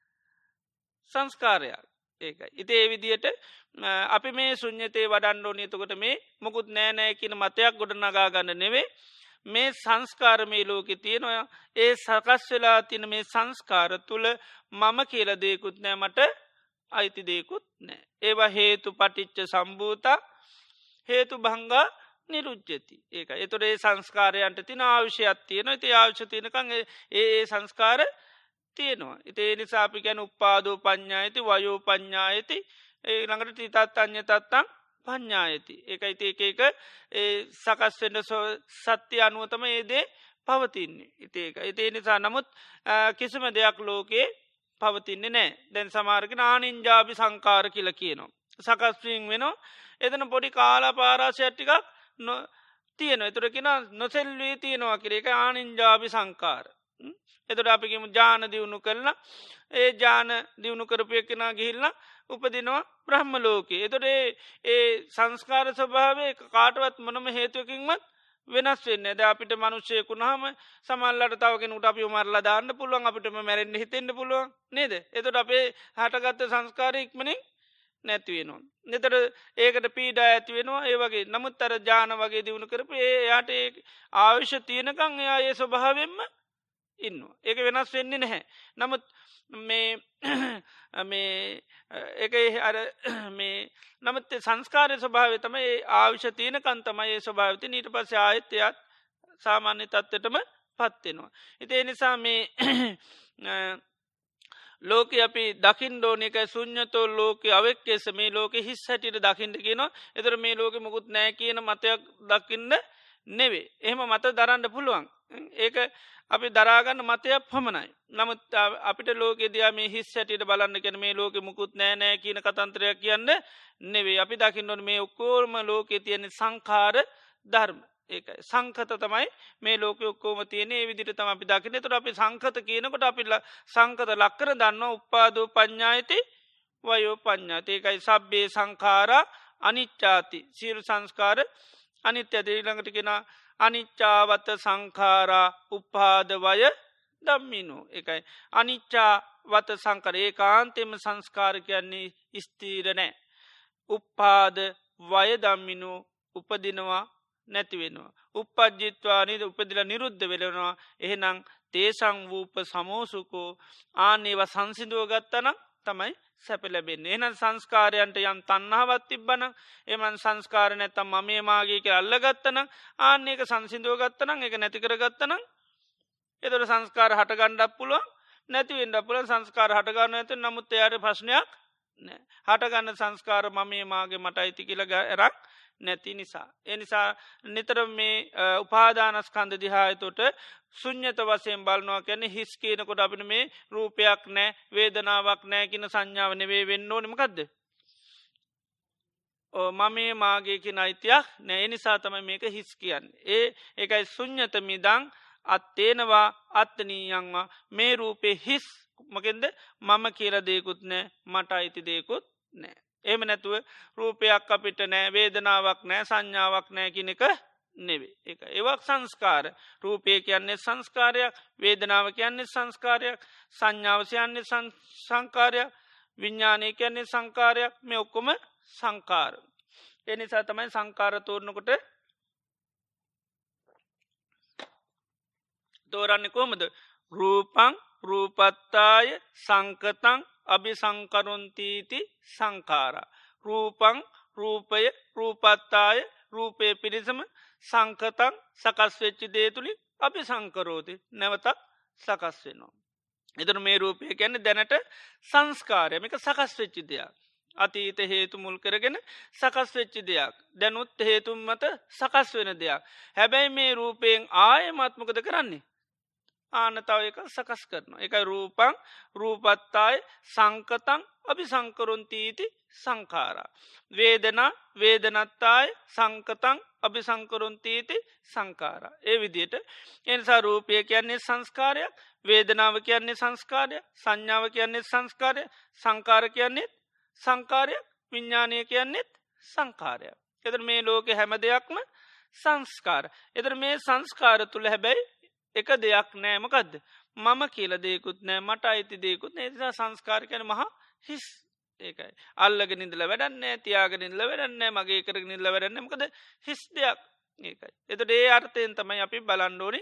A: සංස්කාරයක් ඒකයි. ඉති ඒ විදියට අපි මේ සුඥතේ වඩන්ඩෝ නතකොට මේ මොකුත් නෑනෑ කියන මතයක් ගොඩ නගාගන්න නෙවේ මේ සංස්කාර මේ ලෝකෙ තියෙනවා ඒ සකස් වෙලා තින මේ සංස්කාර තුළ මම කියල දෙයකුත් නෑ මට අයිති දෙයකුත් නෑ. ඒවා හේතු පටිච්ච සම්භූතා හේතු භංගා නිරුච්චති ඒක එතොට ඒ සංස්කාරයන්ට තින ආවිෂයක් තියෙනවා ඇති ආවිශ තියනකං ඒ සංස්කාර තියෙනවා. ඉතේ නිසාපි ගැන උපාදෝ පඤ්ඥායති වයෝ පඤ්ඥායති ඒ ළඟට තිතත් අ්‍ය තත්තම් පඤ්ඥායති. ඒකයි ඒක එක සකස්වෙන්ට සත්‍ය අනුවතම ඒදේ පවතින්නේ. ඉතේක ඉතේ නිසා නමුත් කිසිම දෙයක් ලෝකයේ පවතින්නේ නෑ දැන් සමාර්ග නානින්ජාබි සංකාර කියල කියනවා. සකස්වීන් වෙනවා එතන පොඩි කාලා පාරාශයට්ටිකක් තියෙන එතුරකින නොසෙල්වී තියෙනවා කිරේක ආනින්ජාබි සංකාර. එතට අපිකම ජාන දියුණු කරලා ඒ ජාන දියුණු කරපයක්කෙන ගිහිල්ල උපදිනවා බ්‍රහ්ම ලෝකයේ. එතොට ඒ සංස්කාර ස්වභාවේ කාටවත් මොනම හේතුවකින්වත් වෙනස් වෙන්න ද අපිට මනුෂ්‍යයකුුණහම සමල්ලට තවගෙනුට අපි මරලා දාන්න පුළුවන් අපිටම මැරෙන්න්න හිතෙන්න්න පුළුවන් නේද. එතොට අපේ හටගත්ත සංස්කාරයක්මනින් නැතිවෙනවා. නිතර ඒකට පීඩා ඇති වෙනවා ඒ වගේ නමුත් අර ජාන වගේ දියුණු කරප ඒ යාට ආවිශ්‍ය තියනකං එයා ඒ ස්වභාවෙන්ම ඉන්න ඒක වෙනස් වෙන්නේ නැහැ. නමුත් මේ මේ එක අර මේ නමුත් සංස්කාරය ස්වභාව තම ඒ ආවිශ තියන කන්තමයි ඒ ස්වභාවති නීට පස්ස ආයත්‍යයක් සාමාන්‍ය තත්වටම පත්වෙනවා. ඉතිේ නිසා මේ ලෝක අපි දකිින් ඩෝනක සුඥතෝ ලෝක අවෙක්කෙස මේ ලෝක හිස් හැටිට දකිින්ට කියනවා එතර මේ ලෝක මුකුත් නෑ කියන මතයක් දකින්න නෙවේ. එහෙම මත දරන්න පුළුවන්. ඒක අපි දරාගන්න මතයක් පමණයි. නමුත් අපිට ලෝක දයා මේ හිස් හැටියට බලන්න කෙන මේ ලෝක මුකුත් නෑනෑ කියන කතන්ත්‍රයක් කියන්න නෙවේ. අපි දකින්නට මේ ඔක්කෝර්ම ලෝකෙ තියෙන සංකාර ධර්ම. ඒකයි සංකත තමයි මේ ලෝක ඔක්කෝම තියනේ විදිට තම අපි දකින තුර අපි සංකත කියනකොට අපිල්ල සංකත ලක්කර දන්න උපාදෝ පඤ්ඥායිති වයෝ පඤ්ඥාති ඒකයි සබ්බේ සංකාර අනිච්චාති සීරු සංස්කාර අනිත්‍ය ඇදීළඟට කෙන අනිච්චාවත සංකාරා උපාදවය දම්මිනු එකයි අනිච්චාවත සංකර ඒ කාන්තෙම සංස්කාර කියන්නේ ස්තීරනෑ උපාද වය දම්මිනු උපදිනවා නැතිවෙනවා. උපද්ජිත්වානීද උපදිල නිරුද්ධ වෙලෙනවා එහෙනම් තේසං වූප සමෝසුකෝ ආනේව සංසිදුව ගත්තනම් තමයි සැප ලැබෙන්නේ. එහෙනම් සංස්කාරයන්ට යම් තණ්හාවක් තිබ්බනම් එමන් සංස්කාර නැත්තම් මමේ මාගේ කියලා අල්ලගත්තනම් ආන්න ඒක සංසිඳව ගත්තනම් ඒක නැති කරගත්තනම් එතකොට සංස්කාර හට ගන්නත් පුළුවන් නැති වෙන්නත් පුළුවන්. සංස්කාර හට ගන්න නැත්නම් නමුත් එයාට ප්‍රශ්නයක් නැහැ. හට ගන්න සංස්කාර මමේ මාගේ මට අයිති කියලා එරක් නැති නිසා. ඒ නිසා නිතර මේ උපාදානස්කන්ධ දිහා එතකොට ශුන්්‍යත වශයෙන් බලනවා කියන්නේ හිස් කියනකොට අපිට මේ රූපයක් නැහැ, වේදනාවක් නැහැ කියන සංඥාව නෙවෙයි වෙන්න ඕනේ. මොකද්ද? ඔව් මමේ මාගේ කියන අයිතියක් නැහැ. ඒ නිසා තමයි මේක හිස් කියන්නේ. ඒ ඒකයි ශුන්්‍යත මිදං අත්තේනවා අත්තනීයංවා මේ රූපේ හිස්. මොකෙන්ද? මම කියලා දෙයක්වත් නැහැ, මට අයිති දෙයක්වත් නැහැ. එහෙම නැතුව රූපයක් අපිට නැහැ, වේදනාවක් නැහැ, සංඥාවක් නැහැ කියන එක නෙවෙයි. ඒක ඒවක් සංස්කාර. රූපය කියන්නේ සංස්කාරයක්, වේදනාව කියන්නේ සංස්කාරයක්, සංඥාව කියන්නේ සංස්කාරයක්, විඥානය කියන්නේ සංකාරයක්. මේ ඔක්කොම සංකාර. ඒ නිසා තමයි සංකාර තෝරනකොට තෝරන්නේ කොහොමද? රූපං රූපත්තාය සංකතං අபிසංකරොන්තීති සංකාරා. රූපං රූපය රූපත්තාය රූපය පිණිසම සංකතං සකස් වෙච්ච දේ තුලින් අபிසංකරෝති නැවතත් සකස් වෙනවා. එතන මේ රූපය කියන්නේ දැනට සංස්කාරය. මේක සකස් වෙච්ච දෙයක්. අතීත හේතු මුල් කරගෙන සකස් වෙච්ච දෙයක්. දැනුත් හේතුන් මත සකස් වෙන දෙයක්. හැබැයි මේ රූපයෙන් ආයෙමත් මොකද කරන්නේ? ආනතාව එක සකස් කරනවා. ඒකයි රූපං රූපත්තාය සංකතං අபிසංකරොන්තීති සංඛාරා. වේදනා වේදනත්තාය සංකතං අபிසංකරොන්තීති සංඛාරා. ඒ විදිහට එනිසා රූපය කියන්නේ සංස්කාරයක්, වේදනාව කියන්නේ සංස්කාරයක්, සංඥාව කියන්නේ සංස්කාරයක්, සංකාර කියන්නේ සංකාරයක්, විඥානය කියන්නේ සංකාරයක්. එතන මේ ලෝකේ හැම දෙයක්ම සංස්කාර. එතන මේ සංස්කාර තුල හැබැයි එක දෙයක් නෑ. මොකද්ද? මම කියලා දෙයක්වත් නෑ, මට අයිති දෙයක්වත් නෑ. ඒ නිසා සංස්කාර කියන්නේ මහා හිස්. ඒකයි. අල්ලගෙන ඉඳලා වැඩක් නෑ, තියාගෙන ඉඳලා වැඩක් නෑ, මගේ කරගෙන ඉඳලා වැඩක් නෑ. මොකද හිස් දෙයක්. ඒකයි. එතකොට ඒ අර්ථයෙන් තමයි අපි බලන්න ඕනේ.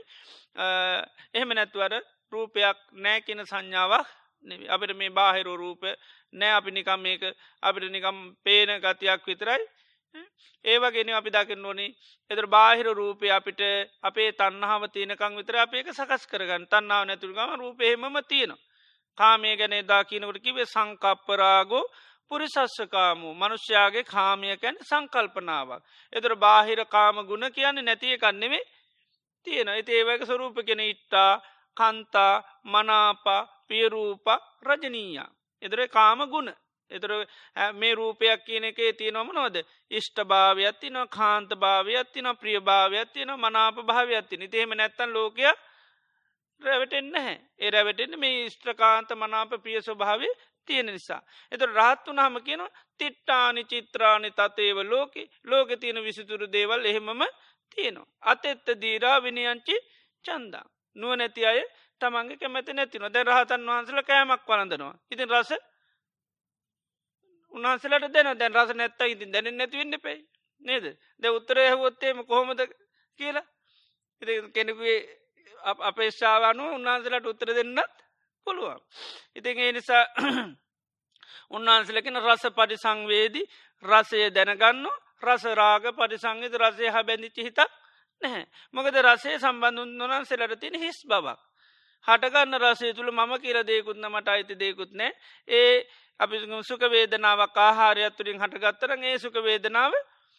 A: එහෙම නැත්නම් අර රූපයක් නෑ කියන සංඥාවක් නෙවෙයි. අපිට මේ බාහිර රූප නෑ, අපි නිකම් මේක අපිට නිකම් පේන ගතියක් විතරයි. ඒ වගේනේ අපි දකින්න ඕනේ. ඒතර බාහිර රූපේ අපිට අපේ තණ්හාව තියෙනකන් විතර අපි ඒක සකස් කරගන්න. තණ්හාව නැතුව ගම රූපේ හැමම තියෙනවා. කාමයේ ගැන එදා කියනකොට කිව්වේ සංකප්ප රාගෝ පුරිසස්සකාමෝ. මිනිස්යාගේ කාමය කියන්නේ සංකල්පනාවක්. ඒතර බාහිර කාම ගුණ කියන්නේ නැති එකක් නෙමෙයි තියෙනවා. ඒත් ඒ වගේ ස්වરૂප කියන ඉත්තා, කාන්තා, මනාපා, පිය රූප, රජනීය. ඒතර කාම ගුණ. එතර මේ රූපයක් කියන එකේ තියෙනවා මොනවද? ඉෂ්ට භාවයක් තියෙනවා, කාන්ත භාවයක් තියෙනවා, ප්‍රිය භාවයක් තියෙනවා, මනාප භාවයක් තියෙනවා. ඉතින් එහෙම නැත්තම් ලෝකයා රැවටෙන්නේ නැහැ. ඒ රැවටෙන්නේ මේ ඉෂ්ට කාන්ත මනාප ප්‍රිය ස්වභාවය තියෙන නිසා. එතකොට රහත් වුණාම කියනවා තිට්ඨානි චිත්‍රානි තතේව ලෝකේ. ලෝකේ තියෙන විසිතුරු දේවල් එහෙමම තියෙනවා. අතෙත්ත දීරා විනයංචි චන්දා. නුවණැති අය තමන්ගේ කැමැති නැතිනවා. දැන් රහතන් වහන්සේලා කෑමක් වළඳනවා. ඉතින් රස උන්වහන්සේලාට දෙනවා. දැන් රස නැත්තම් ඉතින් දැනෙන්නේ නැති වෙන්න එපේ නේද? දැන් උත්තරය ඇහුවොත් එහෙම කොහොමද කියලා. ඉතින් කෙනෙකුගේ අපේක්ෂාව අනුව උන්වහන්සේලාට උත්තර දෙන්නත් පුළුවන්. ඉතින් ඒ නිසා උන්වහන්සේලා කියන රස පරිසංවේදී රසය දැනගන්නවා. රස රාග පරිසංවේද රසය හැබැඳිච්ච හිතක් නැහැ. මොකද රසය සම්බන්ධ උන්වහන්සේලාට තියෙන හිස් බවක්. හටගන්න රසය තුල මම කියලා දෙයක්වත් නැ, මට අයිති දෙයක්වත් නැහැ. ඒ අපි සුඛ වේදනාවක් ආහාරය තුලින් හටගත්තා නම් ඒ සුඛ වේදනාව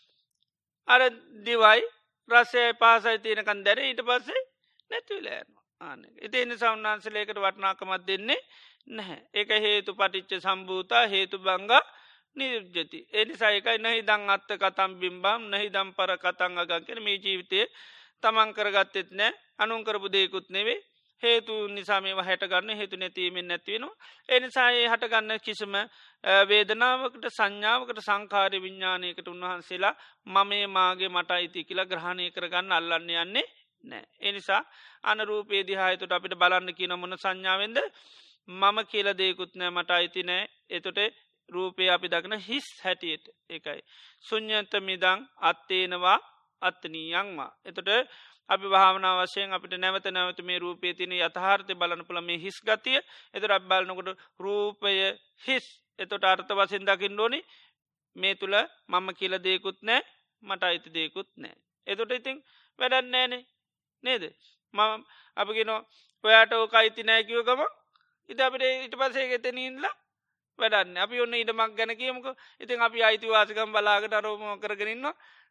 A: අර දිවයි රසයයි පහසයි තියෙනකන් දැර ඊට පස්සේ නැති වෙලා යනවා. ආන්නේ. ඒ නිසා උන්වහන්සේලේකට වටිනාකමක් දෙන්නේ නැහැ. ඒක හේතු පටිච්ච සම්භූතා හේතු බංගා නිරුජ්ජති. ඒ නිසා ඒකයි නහි දං අත්ත කතම් බිම්බම් නහි දම් පර කතං අගං කියන මේ ජීවිතයේ තමන් කරගත්තෙත් නැහැ, අනුන් කරපු දෙයක්වත් නෙවෙයි. හේතු නිසා මේවා හැට ගන්න, හේතු නැතිවීමෙන් නැති වෙනවා. ඒ නිසා ඒ හට ගන්න කිසිම වේදනාවකට, සංඥාවකට, සංඛාර විඥානයකට උන්වහන්සේලා මමේ මාගේ මට අයිති කියලා ග්‍රහණය කරගන්න අල්ලන්න යන්නේ නැහැ. ඒ නිසා අනරූපේ දිහායතට අපිට බලන්න කියන මොන සංඥාවෙන්ද? මම කියලා දෙයක්වත් නැහැ, මට අයිති නැහැ. එතකොට රූපේ අපි දකින හිස් හැටියට. ඒකයි ශුඤ්ඤත මිදං අත්තේනවා අත්නීයංවා. එතකොට අපි භාවනා වශයෙන් අපිට නැවත නැවත මේ රූපේ තින යථාර්ථය බලන පුළ මේ හිස් ගතිය එතුර අබ්බාලනකොට රූපය හිස් එතොට අර්ථ වසෙන් දකිින් ඕනි මේ තුළ මම කියල දෙකුත් නෑ මට අයිති දෙකුත් නෑ. එතොට ඉතින් වැඩන්න නෑනේ නේද මම අපගෙන ඔයාට ඕක අයිති නෑකිව ගම ඉත අපට ඉට පසේ ගෙතනීන්ලා වැඩන්න අපි ඔන්න ඉඩමක් ගැන කියමුක ඉතින් අපි අයිතිවාසකම් බලාගට අරෝම කරගෙනන්න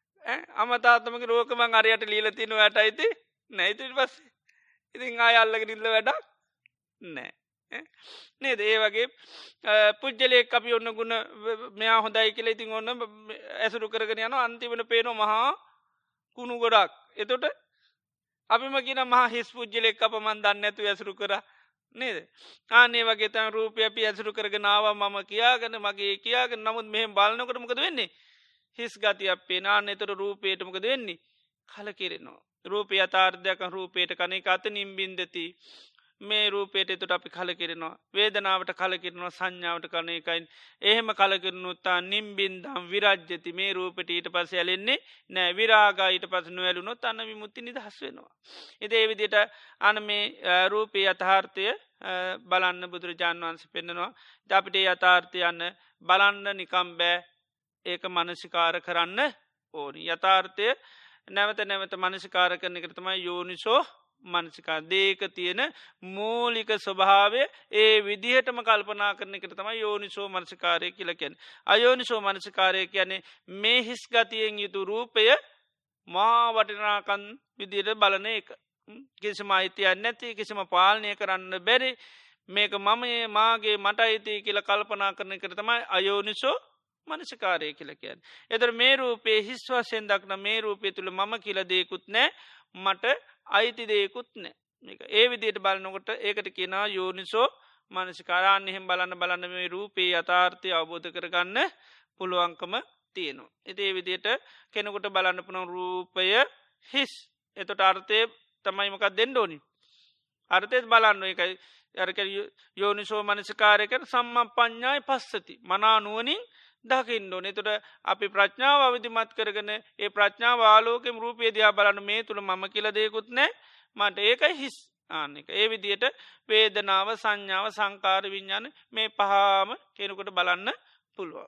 A: අමතාත්මක රෝකමං අරයට ලීලතින වැට අයිති නැයිතුට පස්ස ඉතින් ආය අල්ලගෙනල්ල වැඩක් නෑ නේද ඒ වගේ පුද්ජලෙක් අපි ඔන්න ගුණ මෙයා හොඳයි කියල ඉතින් ඔන්න ඇසුරු කරගෙන යන අන්තිමට පේනො මහා කුණු ගොඩක් එතොට අපිම කියන මහා හිස් පුද්ජලෙක් අප මන් දන්න ඇතු ඇසුරු කර නේද ආනේ වගේ තන් රූපය අපි ඇසුරු කරගෙනාව මම කියාගන මගේ කියාගෙන නමුත් මෙහෙම බලනකට මොකද වෙන්නේ හිස් ගති අපේ නාන්න එතර රූපයට මොකද වෙන්නේ කල කෙරෙනවා රූපය අතාර්ධයක රූපයට කනෙ අත නිම්බින්දති මේ රූපයට තුට අපි කල කෙරෙනවා වේදනාවට කල කෙරෙනවා සංඥාවට කන එකයින් එහෙම කලකරනුත්තා නිම්බින්දම් විරජ්‍යති මේ රූපට ඊට පස ඇලෙන්නේ නෑ විරාගා ඊට පස නොවැලුනොත් අන්න විමුත්ති නිදහස් වෙනවා. එදේ විදිට අන මේ රූපී යථාර්ථය බලන්න බුදුරජාණන් වන්ස පෙන්නවා අපිට යථාර්ථය යන්න බලන්න නිකම් බෑ ඒක මනසිකාර කරන්න ඕනි යථාර්ථය නැවත නැවත මනසිකාර කරන කරතමයි යෝනිසෝ මනසිකා දේක තියෙන මූලික ස්වභාවය ඒ විදිහටම කල්පනා කරන එකට තමයි යෝනිසෝ මනසිකාරය කියලකැන් අයෝනිසෝ මනසිකාරය කියන්නේ මේ හිස් ගතියෙන් යුතු රූපය මා වටිනාකන් විදියට බලන එක කිසිම අයිතියන් නැති කිසිම පාලනය කරන්න බැරි මේක මම මාගේ මට අයිති කියල කල්පනා කරන කර තමයි අයෝනිසෝ මනසිකාරය කියලකයන් එතර මේ රූපේ හිස් වශයෙන් දක්න මේ රූපය තුළ මම කියල දෙකුත් නෑ මට අයිති දෙයකුත් නෑ ඒ විදියට බලන්නකොට ඒකට කියෙනා යෝනිසෝ මනසිකාරන්න එහෙම බලන්න බලන්න මේ රූපේ යථාර්ථය අවබෝධ කරගන්න පුළුවන්කම තියෙනවා. එති විදියට කෙනෙකුට බලන්න පුන රූපය හිස් එතොට අර්ථය තමයිමකක් දෙන්න ඕනි අර්ථයත් බලන්න එකයි යරක යෝනිසෝ මනසිකාරයක සම්ම පඥ්ඥායි පස්සති මනානුවනින් දකිින්ඩෝ නතුට අපි ප්‍රඥාව අවිධිමත් කරගන ඒ ප්‍රඥාව ආලෝකෙම රූපේ දයා බලන්න මේ තුළ මම කියලදයකුත් නෑ මට ඒකයි හිස් ආනෙක ඒ විදියට වේදනාව සංඥාව සංකාර විඤ්ඥාන මේ පහාම කෙනෙකුට බලන්න පුළුව.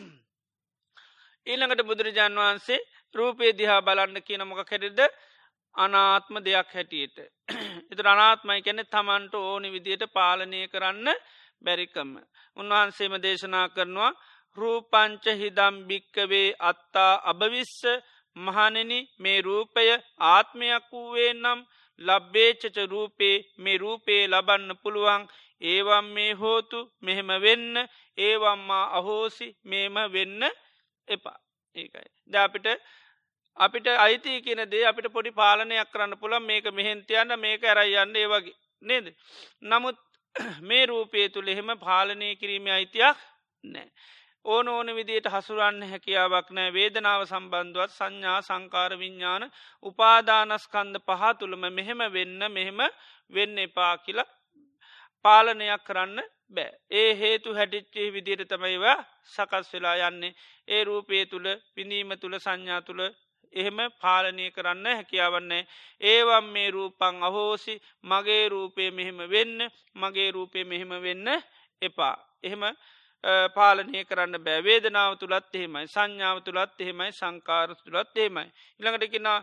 A: ඊළඟට බුදුරජාන් වහන්සේ රූපේ දිහා බලන්න කියන මොක කැරෙද අනාත්ම දෙයක් හැටියට. එතු අනාත්මයි කැනෙ තමන්ට ඕනි විදියට පාලනය කරන්න බැරිකම. උන්වහන්සේම දේශනා කරනවා රූපංච හිදම් භික්කවේ අත්තා අභවිස්ස මහනෙන මේ රූපය ආත්මයක් වූවේ නම් ලබ්බේචච රූපේ මේ රූපේ ලබන්න පුළුවන් ඒවම් මේ හෝතු මෙහෙම වෙන්න ඒවම්මා අහෝසි මෙම වෙන්න එපා ඒකයි. ද අපිට අපිට අයිති කියන දේ අපිට පොඩි පාලනයක් කරන්න පුළන් මේක මෙහෙන්තියන්න මේක ඇරයියන්න ඒ වගේ නේද. නමුත් මේ රූපය තුළ එහෙම පාලනය කිරීම අයිතියක් නෑ. ඕන ඕන විදියට හසුරන්න හැකියාවක් නෑ වේදනාව සම්බන්ධුවත් සංඥා සංකාර විඤ්ඥාන උපාදානස්කන්ද පහ තුළම මෙහෙම වෙන්න මෙහෙම වෙන්න එපා කියලා පාලනයක් කරන්න බෑ. ඒ හේතු හැටිච්චේ විදියට තමයිවා සකස් වෙලා යන්නේ ඒ රූපය තුළ පිඳීම තුළ සංඥා තුළ එහෙම පාලනය කරන්න හැකියාවන්නේ ඒවම් මේ රූපං අහෝසි මගේ රූපය මෙහෙම වෙන්න මගේ රූපය මෙහෙම වෙන්න එපා එහෙම පාලනය කරන්න බෑ වේදනාව තුළත් එහෙමයි සංඥාව තුළත් එහෙමයි සංකාර තුළත් එහෙමයි ඉළඟට කෙනා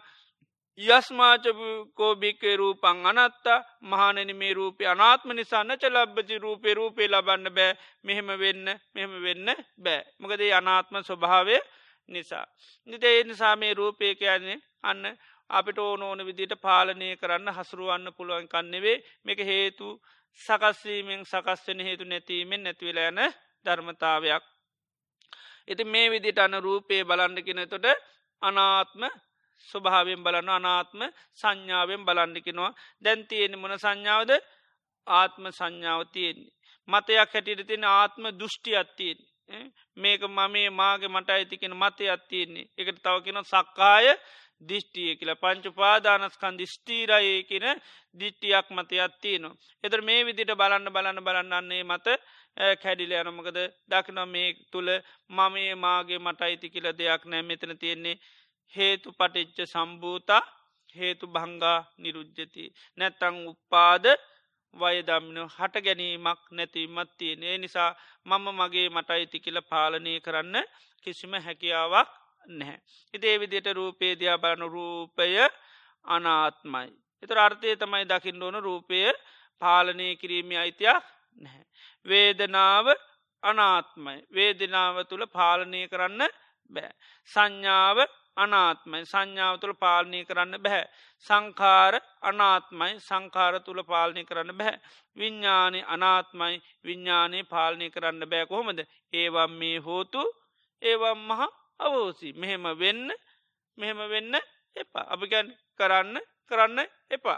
A: යස්මාචකෝභිකේ රූපං අනත්තා මහනෙන මේ රූපය අනාත්ම නිසාන්න චලබ්බචි රූපේ රූපේ ලබන්න බෑ මෙහෙම වෙන්න මෙහෙම වෙන්න බෑ මොකදේ අනාත්ම ස්වභාවය නිසා නිතේ නිසා මේ රූපය කියන්නේ අන්න අපිට ඕන ඕන විදිට පාලනය කරන්න හසුරුවන්න පුළුවන් කන්නෙවේ මේක හේතු සකස්වීමෙන් සකස්වන හේතු නැතිීමෙන් නැතිවෙලා යන ධර්මතාවයක්. ඉති මේ විදිට අන රූපයේ බලන්ඩකින තොට අනාත්ම ස්වභාවෙන් බලන්න අනාත්ම සංඥාවෙන් බලන්ඩිකිනවා දැන්තියෙන මොන සංඥාවද ආත්ම සංඥාව තියෙන්නේ. මතයක් හැටියට තියෙන ආත්ම දෘෂ්ටි අත්තියෙන් මේක මමේ මාගේ මට ඇතිකෙන මතය අත්තියෙන්නේ එකට තවකෙන සක්කාය දිිෂ්ටිය කියලා පංචුපාදානස්කන් දිිෂ්ටීරයේ කියන දිිට්ටියක් මතයක් තියනවා. එතර මේ විදිට බලන්න බලන්න බලන්නන්නේ මත කැඩිල යනමකද දකින මේ තුළ මමේ මාගේ මට අයිති කියල දෙයක් නෑ මෙතන තියෙන්නේ හේතු පටිච්ච සම්භූතා හේතු භංගා නිරුද්ධති නැත්තං උපාද වයදම්න හට ගැනීමක් නැතිමත් තියනේ නිසා මම මගේ මට අයිති කියල පාලනය කරන්න කිසිම හැකියාවක් නැහැ. ඉතේ විදියට රූපේදයා බලන රූපය අනාත්මයි. එතර අර්ථය තමයි දකිින් ඕන රූපය පාලනය කිරීමේ අයිතියක් නැහැ. වේදනාව අනාත්මයි. වේදනාව තුළ පාලනය කරන්න බෑ. සංඥාව අනාත්මයි සංඥාව තුළ පාලනය කරන්න බැහැ. සංකාර අනාත්මයි සංකාර තුළ පාලනය කරන්න බැහැ. විඤ්ඥානය අනාත්මයි විඤ්ඥානය පාලනය කරන්න බෑ කොහොමද ඒවම් මේ හෝතු ඒවම් මහ අවෝසි මෙහෙම වෙන්න මෙහෙම වෙන්න එපා අපිගැන් කරන්න කරන්න එපා.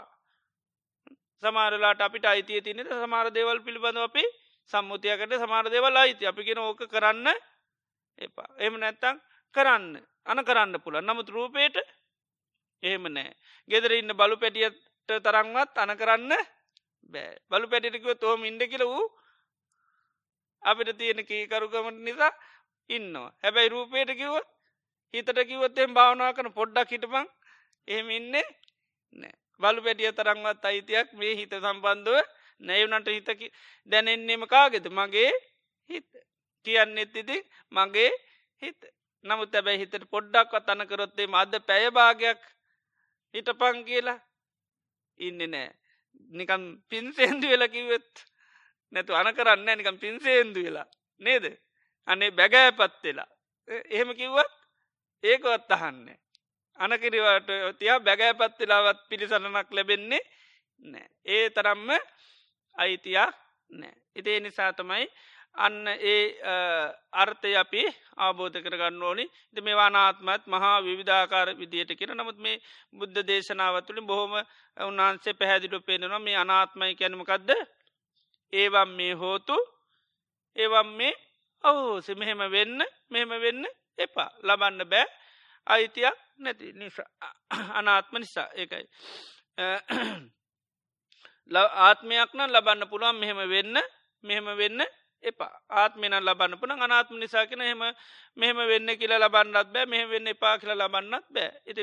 A: සමාරලාට අපිට අයිතිය තිනෙද සමාර දේවල් පිළිබඳව අපි සම්මුතියකට සමාර දේවල් අයිති අපිගෙන ඕක කරන්න එපා. එම නැත්තං කරන්න අන කරන්න පුළ නමුත් රූපයට එහෙම නෑ. ගෙදර ඉන්න බලු පැටියට තරංවත් අන කරන්න බෑ බලු පැටිටිකුව තෝම ඉන්ඩ කියල වූ අපිට තියෙන කීකරුකමට නිසා ඉන්නවා. හැබැයි රූපයට කිව්ව හිතට කිවත්තෙන් භාවනා කන පොඩ්ඩක් හිටපං එහෙම ඉන්නේ නෑ. බලු පැටිය තරංවත් අයිතියක් මේ හිත සම්බන්ධුව නැයවනට හිතකි දැනෙන්නේම කාගෙද මගේ හිත කියන්නෙත් ඉති මගේ හිත නමුත් ඇබැයි හිතට පොඩ්ඩක් අතන කරොත්තේ අද පැයභාගයක් හිට පං කියලා ඉන්න නෑ නිකම් පින්සේන්දු වෙලා කිවත් නැතු අන කරන්න නිකම් පින්සේන්දු වෙලා නේද අනේ බැගෑපත් වෙලා එහෙම කිව්වත් ඒකවත් අහන්න අනකිරිවට තියා බැගෑපත් වෙලාවත් පිළිසනනක් ලැබෙන්නේ නෑ ඒ තරම්ම අයිතියක් නෑ ඉතේ නිසා තමයි අන්න ඒ අර්ථය අපි ආබෝධ කරගන්න ඕනි ද මේ වානාත්මත් මහා විවිධාකාර විදියට කියෙන නමුත් මේ බුද්ධ දේශනාවතුළින් බොහොම උන්වහන්සේ පැහැදිලු පේනවා මේ අනාත්මයි කැනමකක්ද ඒවම් මේ හෝතු ඒවම් මේ අවහෝසි මෙහෙම වෙන්න මෙහෙම වෙන්න එපා ලබන්න බෑ අයිතියක් නැති නිසා අනාත්ම නිසා ඒකයි ආත්මයක් නම් ලබන්න පුළුවන් මෙහෙම වෙන්න මෙහෙම වෙන්න එපා ආත්මන ලබන්න පුන අනාත්ම නිසා කෙන හෙම මෙහෙම වෙන්න කියලා ලබන්නත් බෑ මෙහ වෙන්න එපා කියලා ලබන්නත් බෑ ඉති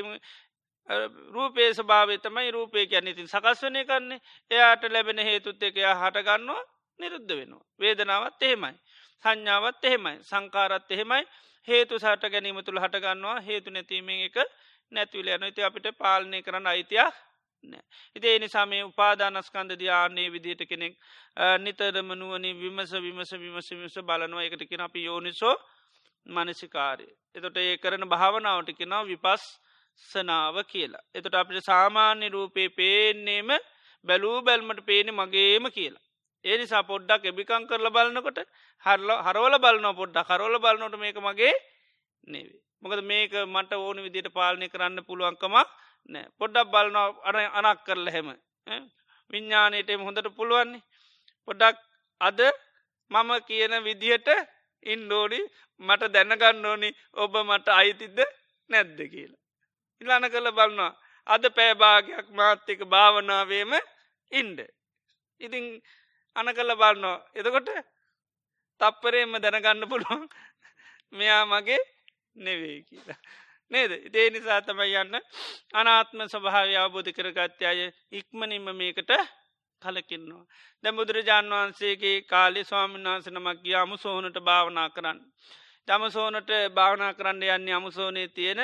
A: රූපේ ස්භාවේ තමයි රූපය කියන්න ඉතින් සකස් වනය කන්නේ එයාට ලැබෙන හේතුත් එක එයා හටගන්නවා නිරුද්ධ වෙනවා වේදනාවත් එහෙමයි සංඥාවත් එහෙමයි සංකාරත් එහෙමයි හේතු සහට ගැනීම තුළ හටගන්නවා හේතු නැතිීමෙන් එක නැතිවල යන ඉති අපිට පාලනය කරන්න අයිතියක් ඉතිේ නිසා මේ උපාදානස්කන්ද ධ්‍යාන්නේ විදිහට කෙනෙක් නිතරමනුවනි විමස විමස විමස විමස බලනවා එකට කෙන අපි යෝනිසෝ මනසිකාරය. එතොට ඒ කරන භාවනාවට කෙනාව විපස් සනාව කියලා. එතොට අපිට සාමාන්‍ය රූපේ පේන්නේම බැලූ බැල්මට පේනෙ මගේම කියලා. ඒ නිසා පොඩ්ඩක් එබිකං කරල බලන්නකොට හරල හරවල බලන පොඩ්ඩක් හරවල බලනොට මේක මගේ නෙවේ. මොකද මේක මට ඕන විදියට පාලනය කරන්න පුළුවන්කමක් නෑ පොඩ්ඩක් බලන අන අනක් කරල හෙම විඤ්ඥානයටම හොඳට පුළුවන්නේ පොඩ්ඩක් අද මම කියන විදිහට ඉන්ඩෝනි මට දැනගන්න ඕනි ඔබ මට අයිතිද්ද නැද්ද කියලා. ඉල්ලාන කළ බලන්නවා අද පෑභාගයක් මාත්‍යක භාවනාවේම ඉන්ඩ. ඉතිං අන කල්ල බලන්නවා එතකොට තප්පරේම දැනගන්න පුළුවන් මෙයා මගේ නෙවේ කියලා. නේද ඉතේ නිසා තමයි යන්න අනාත්ම ස්වභාව අවබෝධ කරගත්්‍යය ඉක්මනින්ම මේකට කලකින්නවා. දැ බුදුරජාණන් වහන්සේගේ කාලෙ ස්වාමීන් වහන්ස නමක් ගිය අමුසෝනට භාවනා කරන්න. දමසෝනට භාවනා කරන්න යන්නේ අමුසෝනයේ තියෙන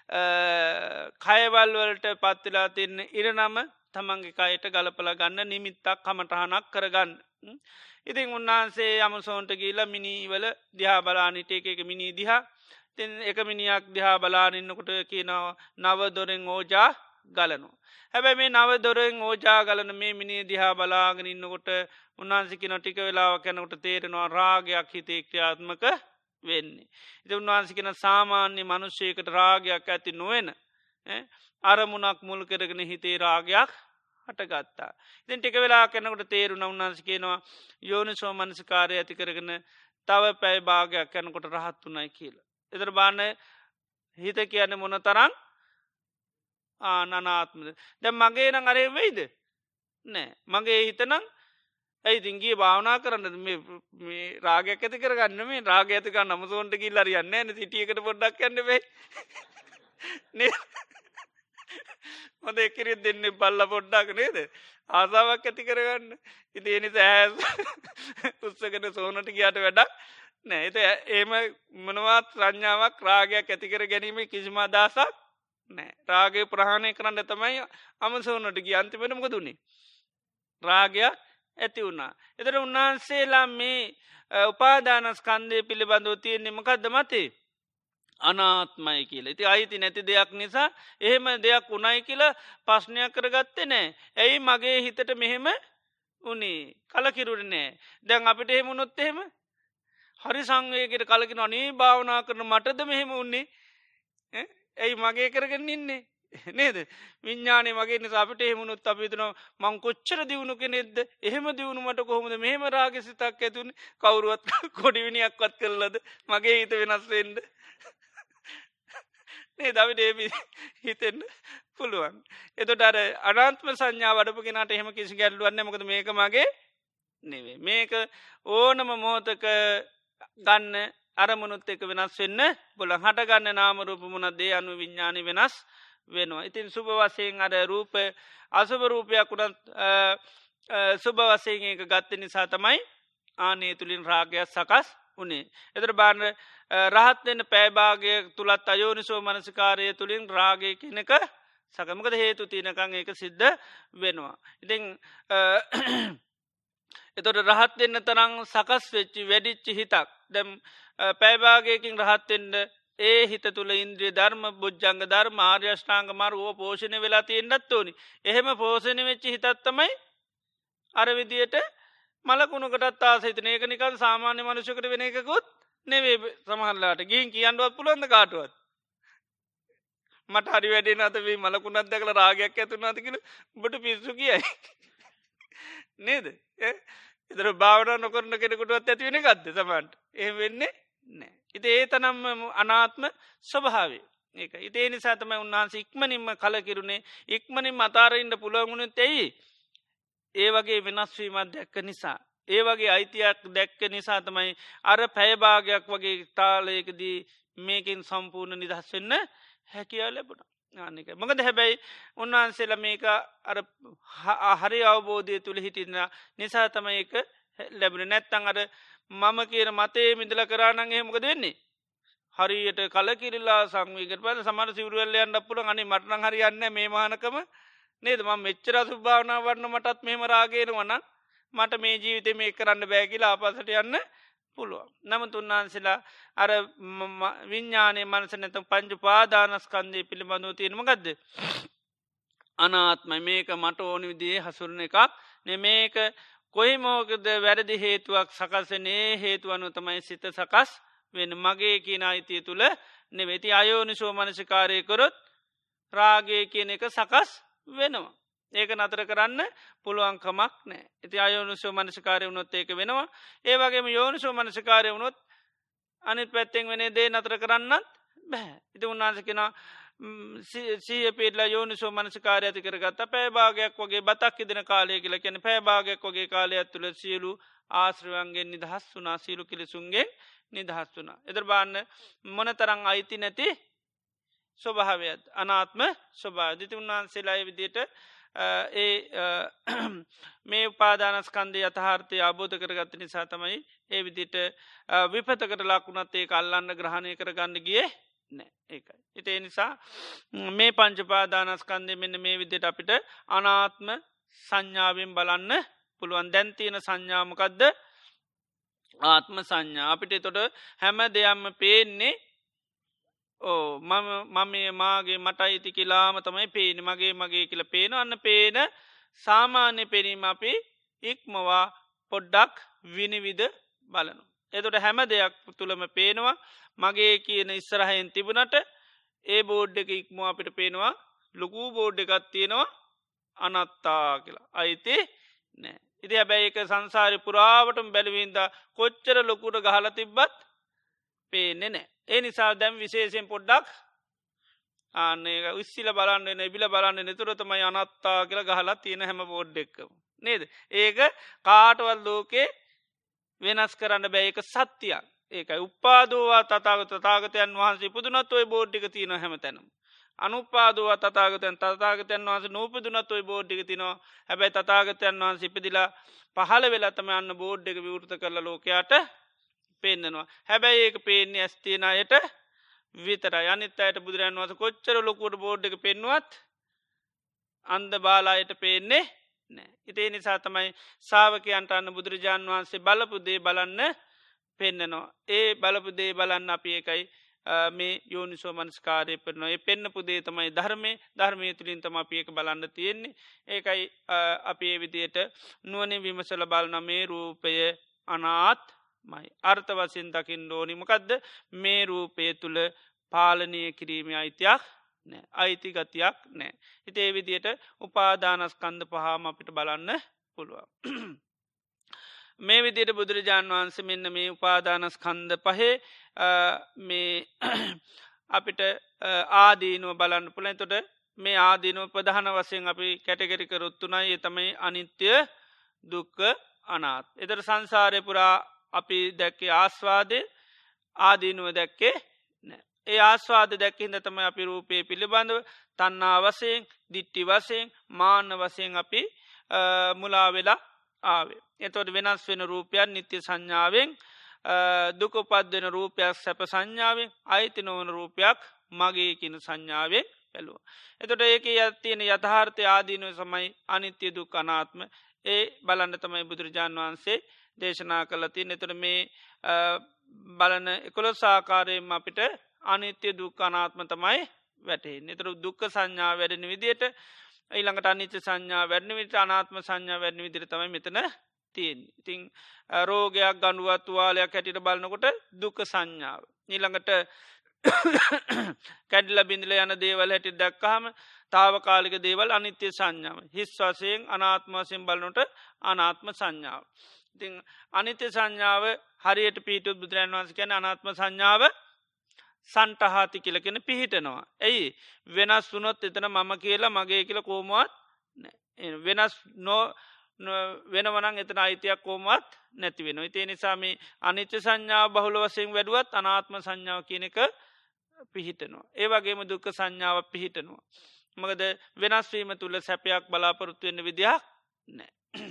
A: කයවල් වලට පත්වෙලා තියන්න ඉරනම තමන්ගේ කයට ගලපල ගන්න නිමිත්තක් කමටහනක් කරගන්න. ඉතින් උන්වහන්සේ අමුසෝන්ට ගීලා මිනිවල දිහා බලානිට එක මිනී දිහා තින් එක මිනිියක් දිහා බලානින්නකොට කියනවා නව දොරෙන් ඕජා ගලනු. හැබැ මේ නව දොරෙන් ඕජා ගලන මේ මිනි දිහා බලාගෙන ඉන්නකොට උන්වහන්සිකි නොටික වෙලාව කැනකට තේරෙනවා රාගයක් හිතේ ක්‍රියාත්මක වෙන්නේ. ඉති උන්වහන්සිකෙන සාමාන්‍ය මනුෂ්‍යයකට රාගයක් ඇති නොවෙන අරමුණක් මුල් කරගෙන හිතේ රාගයක් හටගත්තා. ඉතින් ටික වෙලා කැනකට තේරුණ උන්වහන්සිකේනවා යෝනි සෝමනසිකාරය ඇති කරගෙන තව පැයි භාගයක් කැනකොට රහත් වනයි කියලා. එතර බාන හිත කියන්න මොන තරන් ආනනාත්මද දැ මගේ නං අරේ වෙයිද නෑ මගේ හිතනං ඇයි තිංගේ භාවනා කරන්න මේ රාගයක් ඇති කරගන්න මේ රාග ඇතික නමුසෝන්ට කිල් අරියන්න න සිටියකට පොඩ්ඩක් කන්න වේ මොද එකිරි දෙන්නේ බල්ල පොඩ්ඩක් නේද ආසාාවක් ඇති කරගන්න ඉති එනිස ඇස් උත්සකට සෝනට කියට වැඩක් නෑ එත ඒම මනවත් රඥාවක් රාගයක් ඇතිකර ගැනීම කිසිම අදසක් නෑ රාගේ ප්‍රහණය කරන්න තමයි අමසෝනට ගිය අන්තිමෙනමක දුන්නේ රාගයක් ඇති වුණා එතර උන්වහන්සේලා මේ උපාදානස්කන්දය පිළිබඳව තියෙන්නේ මකක්ද මතේ අනාත්මයි කියල ඉති අයිති නැති දෙයක් නිසා එහෙම දෙයක් උනයි කියලා පශ්නයක් කරගත්තේ නෑ ඇයි මගේ හිතට මෙහෙම උනේ කලකිරුට නෑ දැන් අපිට එහෙමුණොත් එහෙම හරි සංවයකට කලකින අනේ භාවනා කරන මටද මෙහෙම උන්නේ ඇයි මගේ කරගෙන ඉන්නේ නේද විඤ්ඥානය මගේ නිසාපිට එහෙමුණුත් අපිතුන මං කොච්චර දියුණු කෙනෙද එහෙම දියුණුමට කොහොමද මෙහෙම රාග සිතක් ඇතුන් කවරුවත් කොඩිවිනියක්වත් කරලද මගේ හිත වෙනස්වෙන්ද නේ දවිට ඒ හිතෙන්න්න පුළුවන් එතොට අර අනාත්ම සංඥා වඩපු කෙනට එහෙම කිසි ගැල්ලුවන්න මොකද මේක මගේ නෙවේ මේක ඕනම මෝතක ගන්න අරමුණුත් එක වෙනස් වෙන්න බොල හටගන්න නාමරූපමුණ දේ අනු විඤ්ඥානි වෙනස් වෙනවා ඉතින් සුභ වසයෙන් අර රූප අසුභ රූපයක් වුණත් සුභ වසයෙන් එක ගත්ත නිසා තමයි ආනේ තුළින් රාගයක් සකස් උනේ එතර බාන්න රහත්වෙන්න පෑභාගය තුළත් අයෝනිසෝ මනසිකාරය තුළින් රාගය කියනක සකමකද හේතු තියනකං ඒක සිද්ධ වෙනවා ඉතිං එතොට රහත් දෙන්න තරං සකස් වෙච්චි වැඩිච්චි හිතක් දැම් පෑභාගයකින් රහත්තෙන්ට ඒ හිත තුළ ඉන්ද්‍රිය ධර්ම බුද්ධංග ධර්ම ආර්යෂ්ඨාංග මාර්ගෝ පෝෂණය වෙලා තියෙන්න්නත් ඕනි එහෙම පෝෂණය වෙච්චි හිතත්තමයි අර විදියට මලකුණකටත් ආසහිතන ඒක නිකන් සාමාන්‍ය මනුෂකට වෙන එකකුත් නෙවේ සමහල්ලාට ගින් කියන්නුවත් පුළුවන්ද කාටුවත් මට හරි වැඩේ නතවේ මලකුණත් දැකල රාගයක් ඇතුනාතිකල බට පිස්සු කියයි නේද එතර භාවන නොකරන කෙනෙකුටුවත් ඇති වෙන ගත්ත සමන්ට ඒ වෙන්නේ නෑ ඉති ඒ තනම් අනාත්ම ස්වභාවේ ඒක ඉතේ නිසාතම උන්වහන්සේ ඉක්මනින්ම කලකිරුණේ ඉක්මනින් අතාරඉන්න පුළුවන්ගුණුත් ඇයි ඒ වගේ වෙනස්වීමත් දැක්ක නිසා ඒ වගේ අයිතියක් දැක්ක නිසා තමයි අර පැයභාගයක් වගේ තාලයකදී මේකින් සම්පූර්ණ නිදහස් වෙන්න හැකියාව ලැබුණ ආනික මකද හැබැයි උන්වහන්සේල මේක අර හරි අවබෝධය තුළ හිටින්න නිසා තම ඒක ලැබෙන නැත්තං අර මම කියන මතේ මිදල කරානන් එහෙමකද වෙන්නේ හරියට කලකිරලා සංවීකට පද සමර සිවරුවල්ලයන් අපපුල අනි මටනං හරියන්න මේ මානකම නේද ම මෙච්චර සුභාවනා වන්න මටත් මෙම රාගෙන වන මට මේ ජීවිත මේ කරන්න බෑකිලා අපසට යන්න පුළුවන් නමුත් උන්වහන්සේලා අර විඤ්ඥානය මනස නැත පංච පාදානස්කන්දය පිළිබඳව තියෙනම ගදද අනාත්මයි මේක මට ඕනි විදිේ හසුරණ එකක් නෙ මේක කොයි මෝකද වැරදි හේතුවක් සකසනේ හේතුවනු තමයි සිත සකස් වෙන මගේ කියන අයිතිය තුළ නෙවෙති අයෝනිසෝ මනසිකාරය කොරොත් රාගය කියන එක සකස් වෙනවා ඒක නතර කරන්න පුළුවන්කමක් නෑ ඉති අයෝනිසෝ මනසිකාරය වුණොත් ඒක වෙනවා ඒ වගේම යෝනිසෝ මනසිකාරය වුණොත් අනිත් පැත්තෙන් වෙනේ දේ නතර කරන්නත් බැහැ ඉති උන්නාසකෙන සීය පිටලා යෝනිසෝ මනසිකාරය ඇති කරගත්ත පෑභාගයක් වගේ බතක් ඉදින කාලය කියලා කියන පෑභාගයක් වගේ කාලය ඇතුළ සියලු ආශ්‍රවන්ගෙන් නිදහස් වනා සීලු කිලිසුන්ගේ නිදහස් වනා එදර බාන්න මොන තරං අයිති නැති ස්වභාවයත් අනාත්ම ස්වභාව දිති උන්වහන්සේලාය විදියට ඒ මේ උපාදානස්කන්දය යථහාර්ථය අබෝධ කරගත්ත නිසා තමයි ඒ විදිට විපතකට ලක්ුණත් ඒ අල්ලන්න ග්‍රහණය කරගන්න ගිය නෑ ඒකයි. ඉතිේ නිසා මේ පංචපාදානස්කන්දය මෙන්න මේ විදිට අපිට අනාත්ම සංඥාවෙන් බලන්න පුළුවන් දැන්තියන සංඥාමකක්ද ආත්ම සංඥා අපිට තොට හැම දෙයක්ම පේන්නේ ඕ මම මම මාගේ මට අයිති කියලාම තමයි පේන මගේ මගේ කියල පේන අන්න පේන සාමාන්‍ය පෙනීම අපි ඉක්මවා පොඩ්ඩක් විනිවිද බලනු. එතොට හැම දෙයක් තුළම පේනවා මගේ කියන ඉස්සරහයෙන් තිබුණට ඒ බෝඩ් එක ඉක්ම අපිට පේනවා ලොකූ බෝඩ් එකත් තියෙනවා අනත්තා කියලා අයිති නෑ ඉති හැබැයි එක සංසාරි පුරාවටම බැලවින්ද කොච්චර ලොකුට ගහල තිබ්බත් පේනෙ නෑ ඒ නිසා දැම් විශේෂයෙන් පොඩ්ඩක් ආන්නේ උස්සිල බලන්න එබිල බලන්න නතුරතමයි අනත්තා කියලා ගහලා තියෙන හැම බෝඩ් එක්කම නේද ඒක කාටවල් ලෝකේ වෙනස් කරන්න බෑ එක සත්‍යයක් ඒකයි උපාදෝවා තතාගත තාගතයන් වහන්සේ පුදුනත් ඔය බෝඩ්ික තියෙන හැම තැනම් අනුපාදුව තතාගතයන් තතාගතයන් වහන්ස නූපදුනත් ඔයි බෝඩ්ික තිනවා හැබැයි තතාගතයන් වහන්ස ඉපදිලා පහල වෙලතම යන්න බෝඩ් එක විවෘත කරල ලෝකයාට පේෙන්න්නනවා හැබැයි ඒක පේන්නේ ඇස්තිනයට විතර අනිත් අයට බුදුරන් වස කොච්චර ලොකුට බෝඩ් එක පෙන්වත් අන්ද බාලායට පේන්නේ නෑ ඉතේ නිසා තමයි සාාවකයන්ට අන්න බුදුරජාණන් වහන්සේ බලපුදේ බලන්න පෙන්න්නනවා ඒ බලපුදේ බලන්න අපි එකයි මේ යෝනිසෝ මනස්කාරය පරනවා ඒ පෙන්න්න පුදේ තමයි ධර්මය ධර්මය තුළින් තම අපි එක බලන්න තියෙන්නේ ඒකයි අපි ඒ විදියට නුවනින් විමසල බලන මේ රූපය අනාත් මයි අර්ථ වසින් දකිින් ඩෝනිමකදද මේ රූපය තුළ පාලනය කිරීම අයිතියක් නෑ අයිති ගතියක් නෑ හිතේ විදියට උපාදානස්කන්ද පහම අපිට බලන්න පුළුවන් මේ විදියට බුදුරජාණන් වහන්සේ මෙන්න මේ උපාදානස්කන්ද පහේ මේ අපිට ආදීනුව බලන්න පුළන් තොට මේ ආදීනුව ප්‍රධාන වසයෙන් අපි කැටගරිකරොත්තුනයි එතමයි අනිත්‍ය දුක්ක අනාත් එතර සංසාරය පුරා අපි දැක්කේ ආස්වාදය ආදීනුව දැක්කේ නෑ ඒ ආස්වාද දැක්කින්ද තම අපි රූපය පිළිබඳව තන්නා වසයෙන් දිට්ටි වසයෙන් මාන්න වසයෙන් අපි මුලා වෙලා ආවේ එතොට වෙනස් වෙන රූපයන් නිත්‍ය සංඥාවෙන් දුකපත් වෙන රූපයක් සැප සංඥාවෙන් අයිති නොවන රූපයක් මගේ කියන සංඥාවෙන් පැළුව. එතොට ඒක යත්තියෙන යථාර්ථය ආදීනුව සමයි අනිත්‍ය දුක් අනාත්ම ඒ බලන්න තමයි බුදුරජාණන් වහන්සේ දේශනා කලති එතට මේ බලන එකොළොස් ආකාරයෙන් අපිට අනිත්‍ය දුක් අනාත්ම තමයි වැටේ නිතර දුක්ක සංඥා වැඩෙන විදියට ඊළඟට අනිත්‍ය සංඥා වැඩන විට අනාත්ම සංඥා වැඩන විදිර තමයි මෙතන තියෙන් ඉතිං රෝගයක් ගණුවත් තුවාලයක් හැටිට බලන්නකොට දුක සංඥාව ඊළඟට කැඩල බිඳල යන දේවල් හැටි දැක්කහම තාවකාලික දේවල් අනිත්‍ය සංඥාව හිස් වසයෙන් අනාත්මවසයෙන් බලනොට අනාත්ම සංඥාව ඉතිං අනිත්‍ය සංඥාව හරියට පීටුත් බුදුරන් වන්ස කැන අනාත්ම සංඥාව සන්ටහාති කියලකෙන පිහිටනවා. ඇයි වෙනස් වුනොත් එතන මම කියලා මගේ කියල කෝමත් වෙනස් නෝ වෙනවනං එතන අයිතියක් කෝමත් නැති වෙන. ඉතිේ නිසාම අනිත්‍ය සංඥාව බහුල වසයෙන් වැඩුවත් අනාත්ම සංඥාව කියන එක පිහිටනවා. ඒ වගේම දුක්ක සංඥාව පිහිටනවා. මකද වෙනස්වීම තුළ සැපයක් බලාපොරොත්තු වෙන්න විදිහක් නෑ.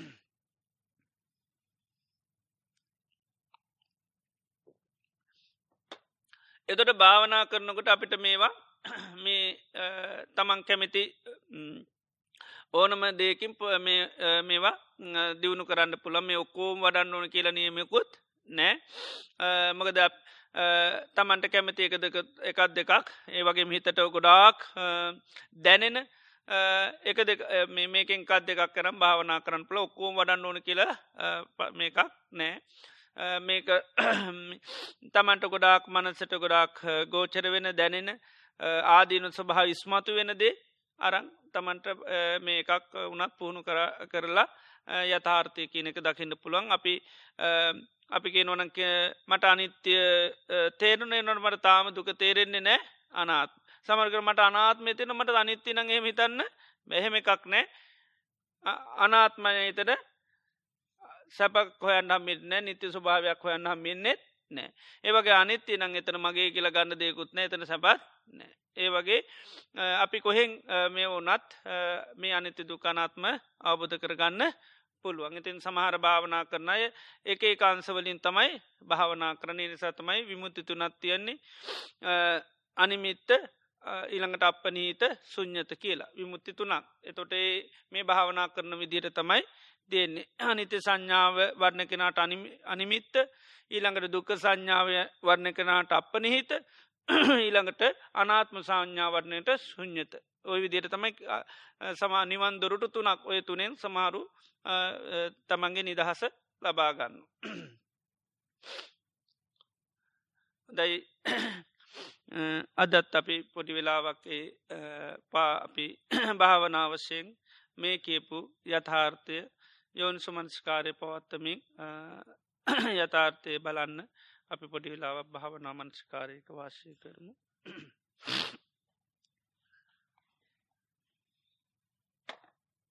A: එතොට භාවනා කරනකොට අපිට මේවා මේ තමන් කැමති ඕනම දේකින් මේවා දියුණු කරන්න පුළන් මේ ඔක්කෝම් වඩන්න ඕන කියලා නියමයකුත් නෑ මකද තමන්ට කැමති එක එකක් දෙකක් ඒ වගේ හිතට ගොඩාක් දැනෙන එක මේකෙන් කත් දෙකක් කරම් භාවනා කරන්න පුළ ඔක්කෝම් වඩන්න ඕන කියලා මේකක් නෑ මේක තමන්ට ගොඩාක් මනසට ගොඩාක් ගෝචර වෙන දැනෙන ආදීනු සභහා ඉස්මතු වෙනදේ අරං තමන්ට මේ එකක් වනත් පුහුණු කරලා යථාර්ථය කියන එක දකින්න පුළුවන් අපි අපිගේ නොන මට අනිත්‍ය තේරුණේ නොට මට තාම දුක තේරෙන්නේ නෑ අනාත් සමර්කර මට අනාත්මය තින මට අනිත්‍යනගේ හිතන්න බැහෙම එකක් නෑ අනාත්මයතට සැපක් හොයන්න හමින්න නිත්‍ය ස්වභාවයක් හොයන්න හමින්නෙත් නෑ ඒවගේ අනිත්‍ය නං එතන මගේ කියල ගන්න දෙයකුත්න එතන සැපත් නෑ ඒ වගේ අපි කොහෙන් මේ ඕනත් මේ අනිත්‍ය දුකානාත්ම අවබෝධ කරගන්න පුළුවන් ඉතින් සමහර භාවනා කරන අය එක ඒකාන්සවලින් තමයි භාවනා කරන නිසා තමයි විමුත්ති තුනත් තියෙන්නේ අනිමිත්ත ඊළඟට අපනීත සුඥත කියලා විමුත්ති තුනක් එතොට මේ භාවනා කරන විදිහට තමයි දෙන්නේ අනිත්‍ය සංඥාව වර්ණ කෙනාට අනිමිත්ත ඊළඟට දුක සංඥාවය වර්ණ කෙනාට අපනහිත ඊළඟට අනාත්ම සංඥාවරණයට සුඥත ඔය විදියට තමයි සමා නිවන් දොරුට තුනක් ඔය තුනෙන් සමහරු තමන්ගේ නිදහස ලබාගන්න දයි අදත් අපි පොඩි වෙලාවක් පා අපි භාවනාවශයෙන් මේ කියපු යථාර්ථය යෝන් සුමංස්කාරය පවත්තමින් යථාර්ථය බලන්න අපි පොඩි වෙලාවක් භාවනා මංස්කාරයක වාශය කරමු